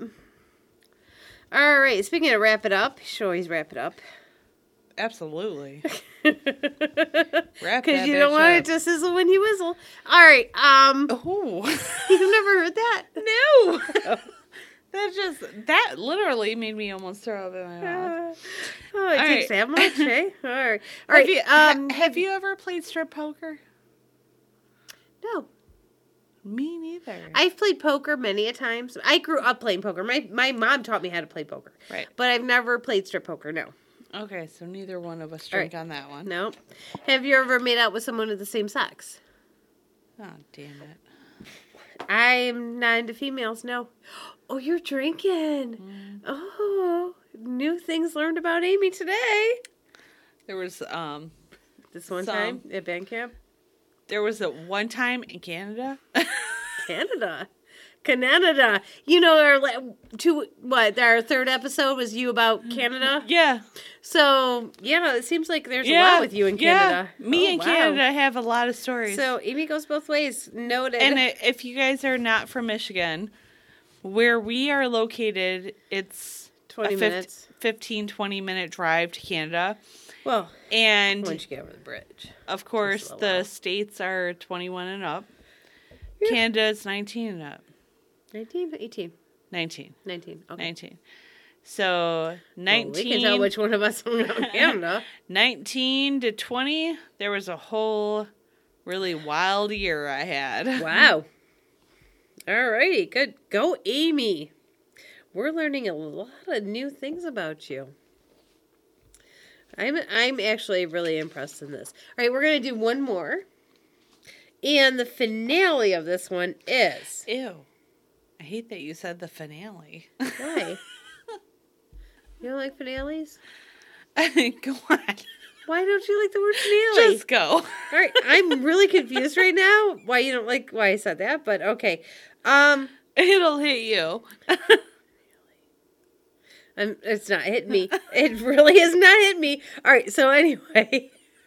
Speaker 2: All right. Speaking of wrap it up, you should always wrap it up.
Speaker 1: Absolutely.
Speaker 2: Because
Speaker 1: Wrap that
Speaker 2: you don't
Speaker 1: bitch
Speaker 2: want
Speaker 1: up.
Speaker 2: it to sizzle when you whistle. All right. Um,
Speaker 1: Oh.
Speaker 2: you've never heard that?
Speaker 1: No. That just that literally made me almost throw up in my mouth.
Speaker 2: Uh, oh, it
Speaker 1: All
Speaker 2: takes
Speaker 1: right.
Speaker 2: that much, eh? All right. All
Speaker 1: Have
Speaker 2: right.
Speaker 1: you,
Speaker 2: um,
Speaker 1: ha- have you ever played strip poker?
Speaker 2: no.
Speaker 1: Me neither.
Speaker 2: I've played poker many a times. I grew up playing poker. My my mom taught me how to play poker.
Speaker 1: Right.
Speaker 2: But I've never played strip poker, no.
Speaker 1: Okay, so neither one of us drink
Speaker 2: right.
Speaker 1: on that one.
Speaker 2: No. Have you ever made out with someone of the same sex?
Speaker 1: Oh, damn it.
Speaker 2: I'm not into females, no. Oh, you're drinking.
Speaker 1: Mm.
Speaker 2: Oh, new things learned about Amy today.
Speaker 1: There was um
Speaker 2: This one
Speaker 1: Some.
Speaker 2: time at band camp.
Speaker 1: there was a one time in Canada.
Speaker 2: Canada. Canada. You know, our la- two, what, our third episode was you about Canada?
Speaker 1: Yeah.
Speaker 2: So, yeah, it seems like there's
Speaker 1: Yeah.
Speaker 2: a lot with you in Canada.
Speaker 1: Yeah. Me
Speaker 2: Oh,
Speaker 1: and
Speaker 2: wow.
Speaker 1: Canada have a lot of stories.
Speaker 2: So, Amy goes both ways. Noted.
Speaker 1: And i- if you guys are not from Michigan, where we are located, it's
Speaker 2: twenty
Speaker 1: a fif-
Speaker 2: minutes.
Speaker 1: fifteen, twenty minute drive to Canada.
Speaker 2: Well,
Speaker 1: And
Speaker 2: once you get over the bridge.
Speaker 1: of course,
Speaker 2: a
Speaker 1: the
Speaker 2: while.
Speaker 1: states are twenty-one and up.
Speaker 2: Yeah.
Speaker 1: Canada's nineteen and up.
Speaker 2: nineteen, eighteen,
Speaker 1: nineteen.
Speaker 2: nineteen. Okay.
Speaker 1: nineteen. So nineteen,
Speaker 2: Well, we can tell which one of us hung out in Canada.
Speaker 1: nineteen to twenty, there was a whole really wild year I had.
Speaker 2: Wow. All righty. Good. Go, Amy. We're learning a lot of new things about you. I'm I'm actually really impressed in this. All right, we're going to do one more. And the finale of this one is...
Speaker 1: Ew. I hate that you said the finale.
Speaker 2: Why? You don't like finales?
Speaker 1: Go on.
Speaker 2: Why don't you like the word finale?
Speaker 1: Just go.
Speaker 2: All right, I'm really confused right now why you don't like why I said that, but okay. Um,
Speaker 1: It'll hit you.
Speaker 2: I'm, it's not hitting me. It really is not hitting me. All right, so anyway.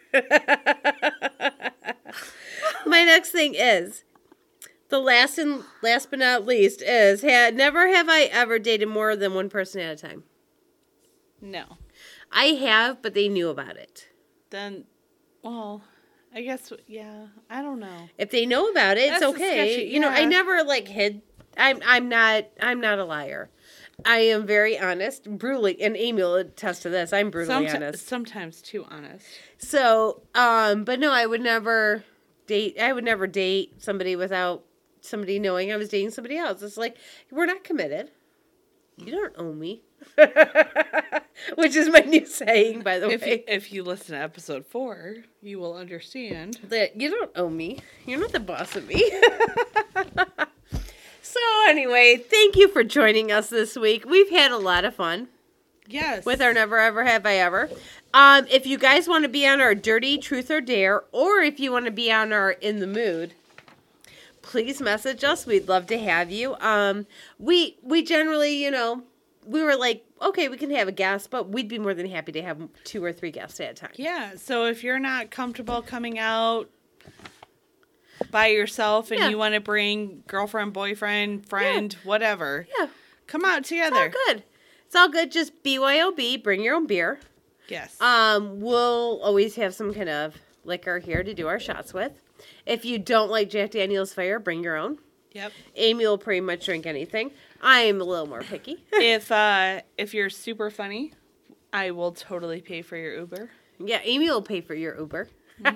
Speaker 2: My next thing is, the last and last but not least is, had never have I ever dated more than one person at a time.
Speaker 1: No.
Speaker 2: I have, but they knew about it.
Speaker 1: Then, well, I guess, yeah, I don't know.
Speaker 2: If they know about it,
Speaker 1: That's
Speaker 2: it's okay.
Speaker 1: sketchy,
Speaker 2: You know, I
Speaker 1: yeah.
Speaker 2: never like hid. I'm I'm not I'm not a liar. I am very honest, brutally, and Amy will attest to this. I'm brutally
Speaker 1: Someti-
Speaker 2: honest.
Speaker 1: Sometimes too honest.
Speaker 2: So, um, but no, I would never date. I would never date somebody without somebody knowing I was dating somebody else. It's like, we're not committed. You don't owe me. Which is my new saying, by the
Speaker 1: If
Speaker 2: way.
Speaker 1: you, if you listen to episode four, you will understand.
Speaker 2: That you don't owe me. You're not the boss of me. So anyway, thank you for joining us this week. We've had a lot of fun
Speaker 1: Yes.
Speaker 2: with our Never Ever Have I Ever. Um, if you guys want to be on our Dirty Truth or Dare, or if you want to be on our In the Mood, please message us. We'd love to have you. Um, we we generally, you know, we were like, okay, we can have a guest, but we'd be more than happy to have two or three guests at a time.
Speaker 1: Yeah, so if you're not comfortable coming out by yourself and
Speaker 2: Yeah.
Speaker 1: you want to bring girlfriend, boyfriend, friend, whatever,
Speaker 2: Yeah,
Speaker 1: come out
Speaker 2: it's
Speaker 1: together.
Speaker 2: all good. It's all good. Just B Y O B, bring your own beer.
Speaker 1: Yes.
Speaker 2: Um, we'll always have some kind of liquor here to do our shots with. If you don't like Jack Daniel's Fire, bring your own.
Speaker 1: Yep.
Speaker 2: Amy will pretty much drink anything. I'm a little more picky.
Speaker 1: if uh if you're super funny, I will totally pay for your Uber.
Speaker 2: Yeah, Amy will pay for your Uber.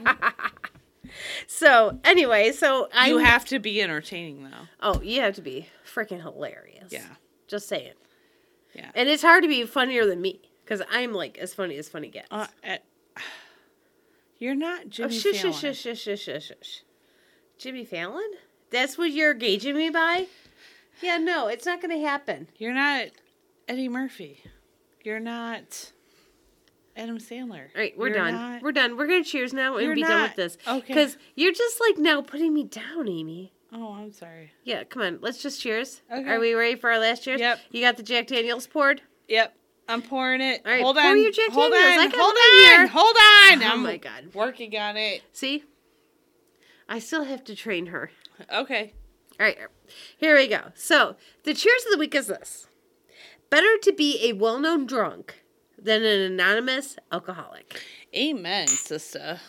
Speaker 2: So, anyway, so I...
Speaker 1: You have to be entertaining though.
Speaker 2: Oh, you have to be freaking hilarious.
Speaker 1: Yeah.
Speaker 2: Just saying.
Speaker 1: Yeah.
Speaker 2: And it's hard to be funnier than me, because I'm, like, as funny as funny gets.
Speaker 1: Uh, uh, you're not
Speaker 2: oh,
Speaker 1: Jimmy
Speaker 2: shush,
Speaker 1: Fallon.
Speaker 2: shush, shush, shush, shush, shush. Jimmy Fallon? That's what you're gauging me by? Yeah, no, it's not going to happen.
Speaker 1: You're not Eddie Murphy. You're not Adam Sandler.
Speaker 2: All right, we're
Speaker 1: You're
Speaker 2: done.
Speaker 1: not-
Speaker 2: We're done. We're going to cheers now and
Speaker 1: You're
Speaker 2: be done
Speaker 1: not-
Speaker 2: with this.
Speaker 1: okay.
Speaker 2: Because you're just, like, now putting me down, Amy.
Speaker 1: Oh, I'm sorry.
Speaker 2: Yeah, come on. Let's just cheers.
Speaker 1: Okay.
Speaker 2: Are we ready for our last cheers?
Speaker 1: Yep.
Speaker 2: You got the Jack Daniels poured?
Speaker 1: Yep. I'm pouring it.
Speaker 2: All right,
Speaker 1: hold
Speaker 2: pour
Speaker 1: on.
Speaker 2: your Jack
Speaker 1: hold
Speaker 2: Daniels.
Speaker 1: on.
Speaker 2: I got
Speaker 1: hold
Speaker 2: mine
Speaker 1: on.
Speaker 2: here.
Speaker 1: Hold on.
Speaker 2: Oh,
Speaker 1: I'm
Speaker 2: my God.
Speaker 1: working on it.
Speaker 2: See? I still have to train her.
Speaker 1: Okay.
Speaker 2: All right, here we go. So, the cheers of the week is this. Better to be a well-known drunk than an anonymous alcoholic.
Speaker 1: Amen, sister.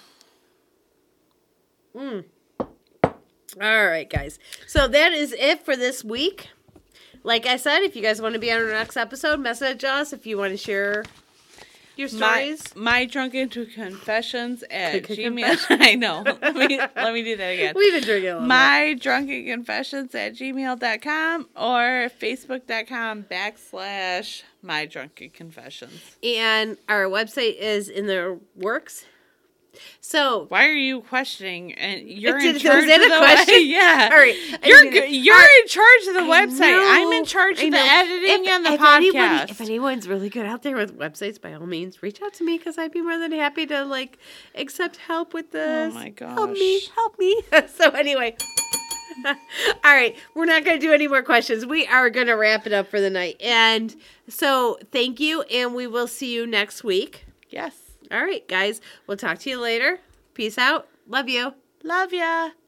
Speaker 2: Mm. All right, guys. So, that is it for this week. Like I said, if you guys want to be on our next episode, message us if you want to share your
Speaker 1: My,
Speaker 2: stories.
Speaker 1: my drunken confessions at
Speaker 2: Drunken
Speaker 1: Gmail. I know. Let me, let me do that again.
Speaker 2: We've been drinking a little bit.
Speaker 1: My drunken confessions at gmail dot com or facebook dot com backslash my drunken confessions.
Speaker 2: And our website is in the works. So,
Speaker 1: Why are you questioning? And you're
Speaker 2: Did-
Speaker 1: in charge
Speaker 2: was that
Speaker 1: of
Speaker 2: a
Speaker 1: the
Speaker 2: question?
Speaker 1: yeah.
Speaker 2: all right. I
Speaker 1: You're
Speaker 2: mean,
Speaker 1: good. You're
Speaker 2: all right.
Speaker 1: in charge of the
Speaker 2: I
Speaker 1: website.
Speaker 2: know,
Speaker 1: I'm in charge
Speaker 2: I
Speaker 1: of the
Speaker 2: know.
Speaker 1: editing
Speaker 2: If-
Speaker 1: and the
Speaker 2: if
Speaker 1: podcast.
Speaker 2: Anybody, if anyone's really good out there with websites, by all means, reach out to me because I'd be more than happy to like accept help with this.
Speaker 1: Oh my
Speaker 2: Help me,
Speaker 1: gosh.
Speaker 2: help me. So anyway, all right, we're not going to do any more questions. We are going to wrap it up for the night. And so thank you, and we will see you next week.
Speaker 1: Yes.
Speaker 2: All right, guys, we'll talk to you later. Peace out. Love you.
Speaker 1: Love ya.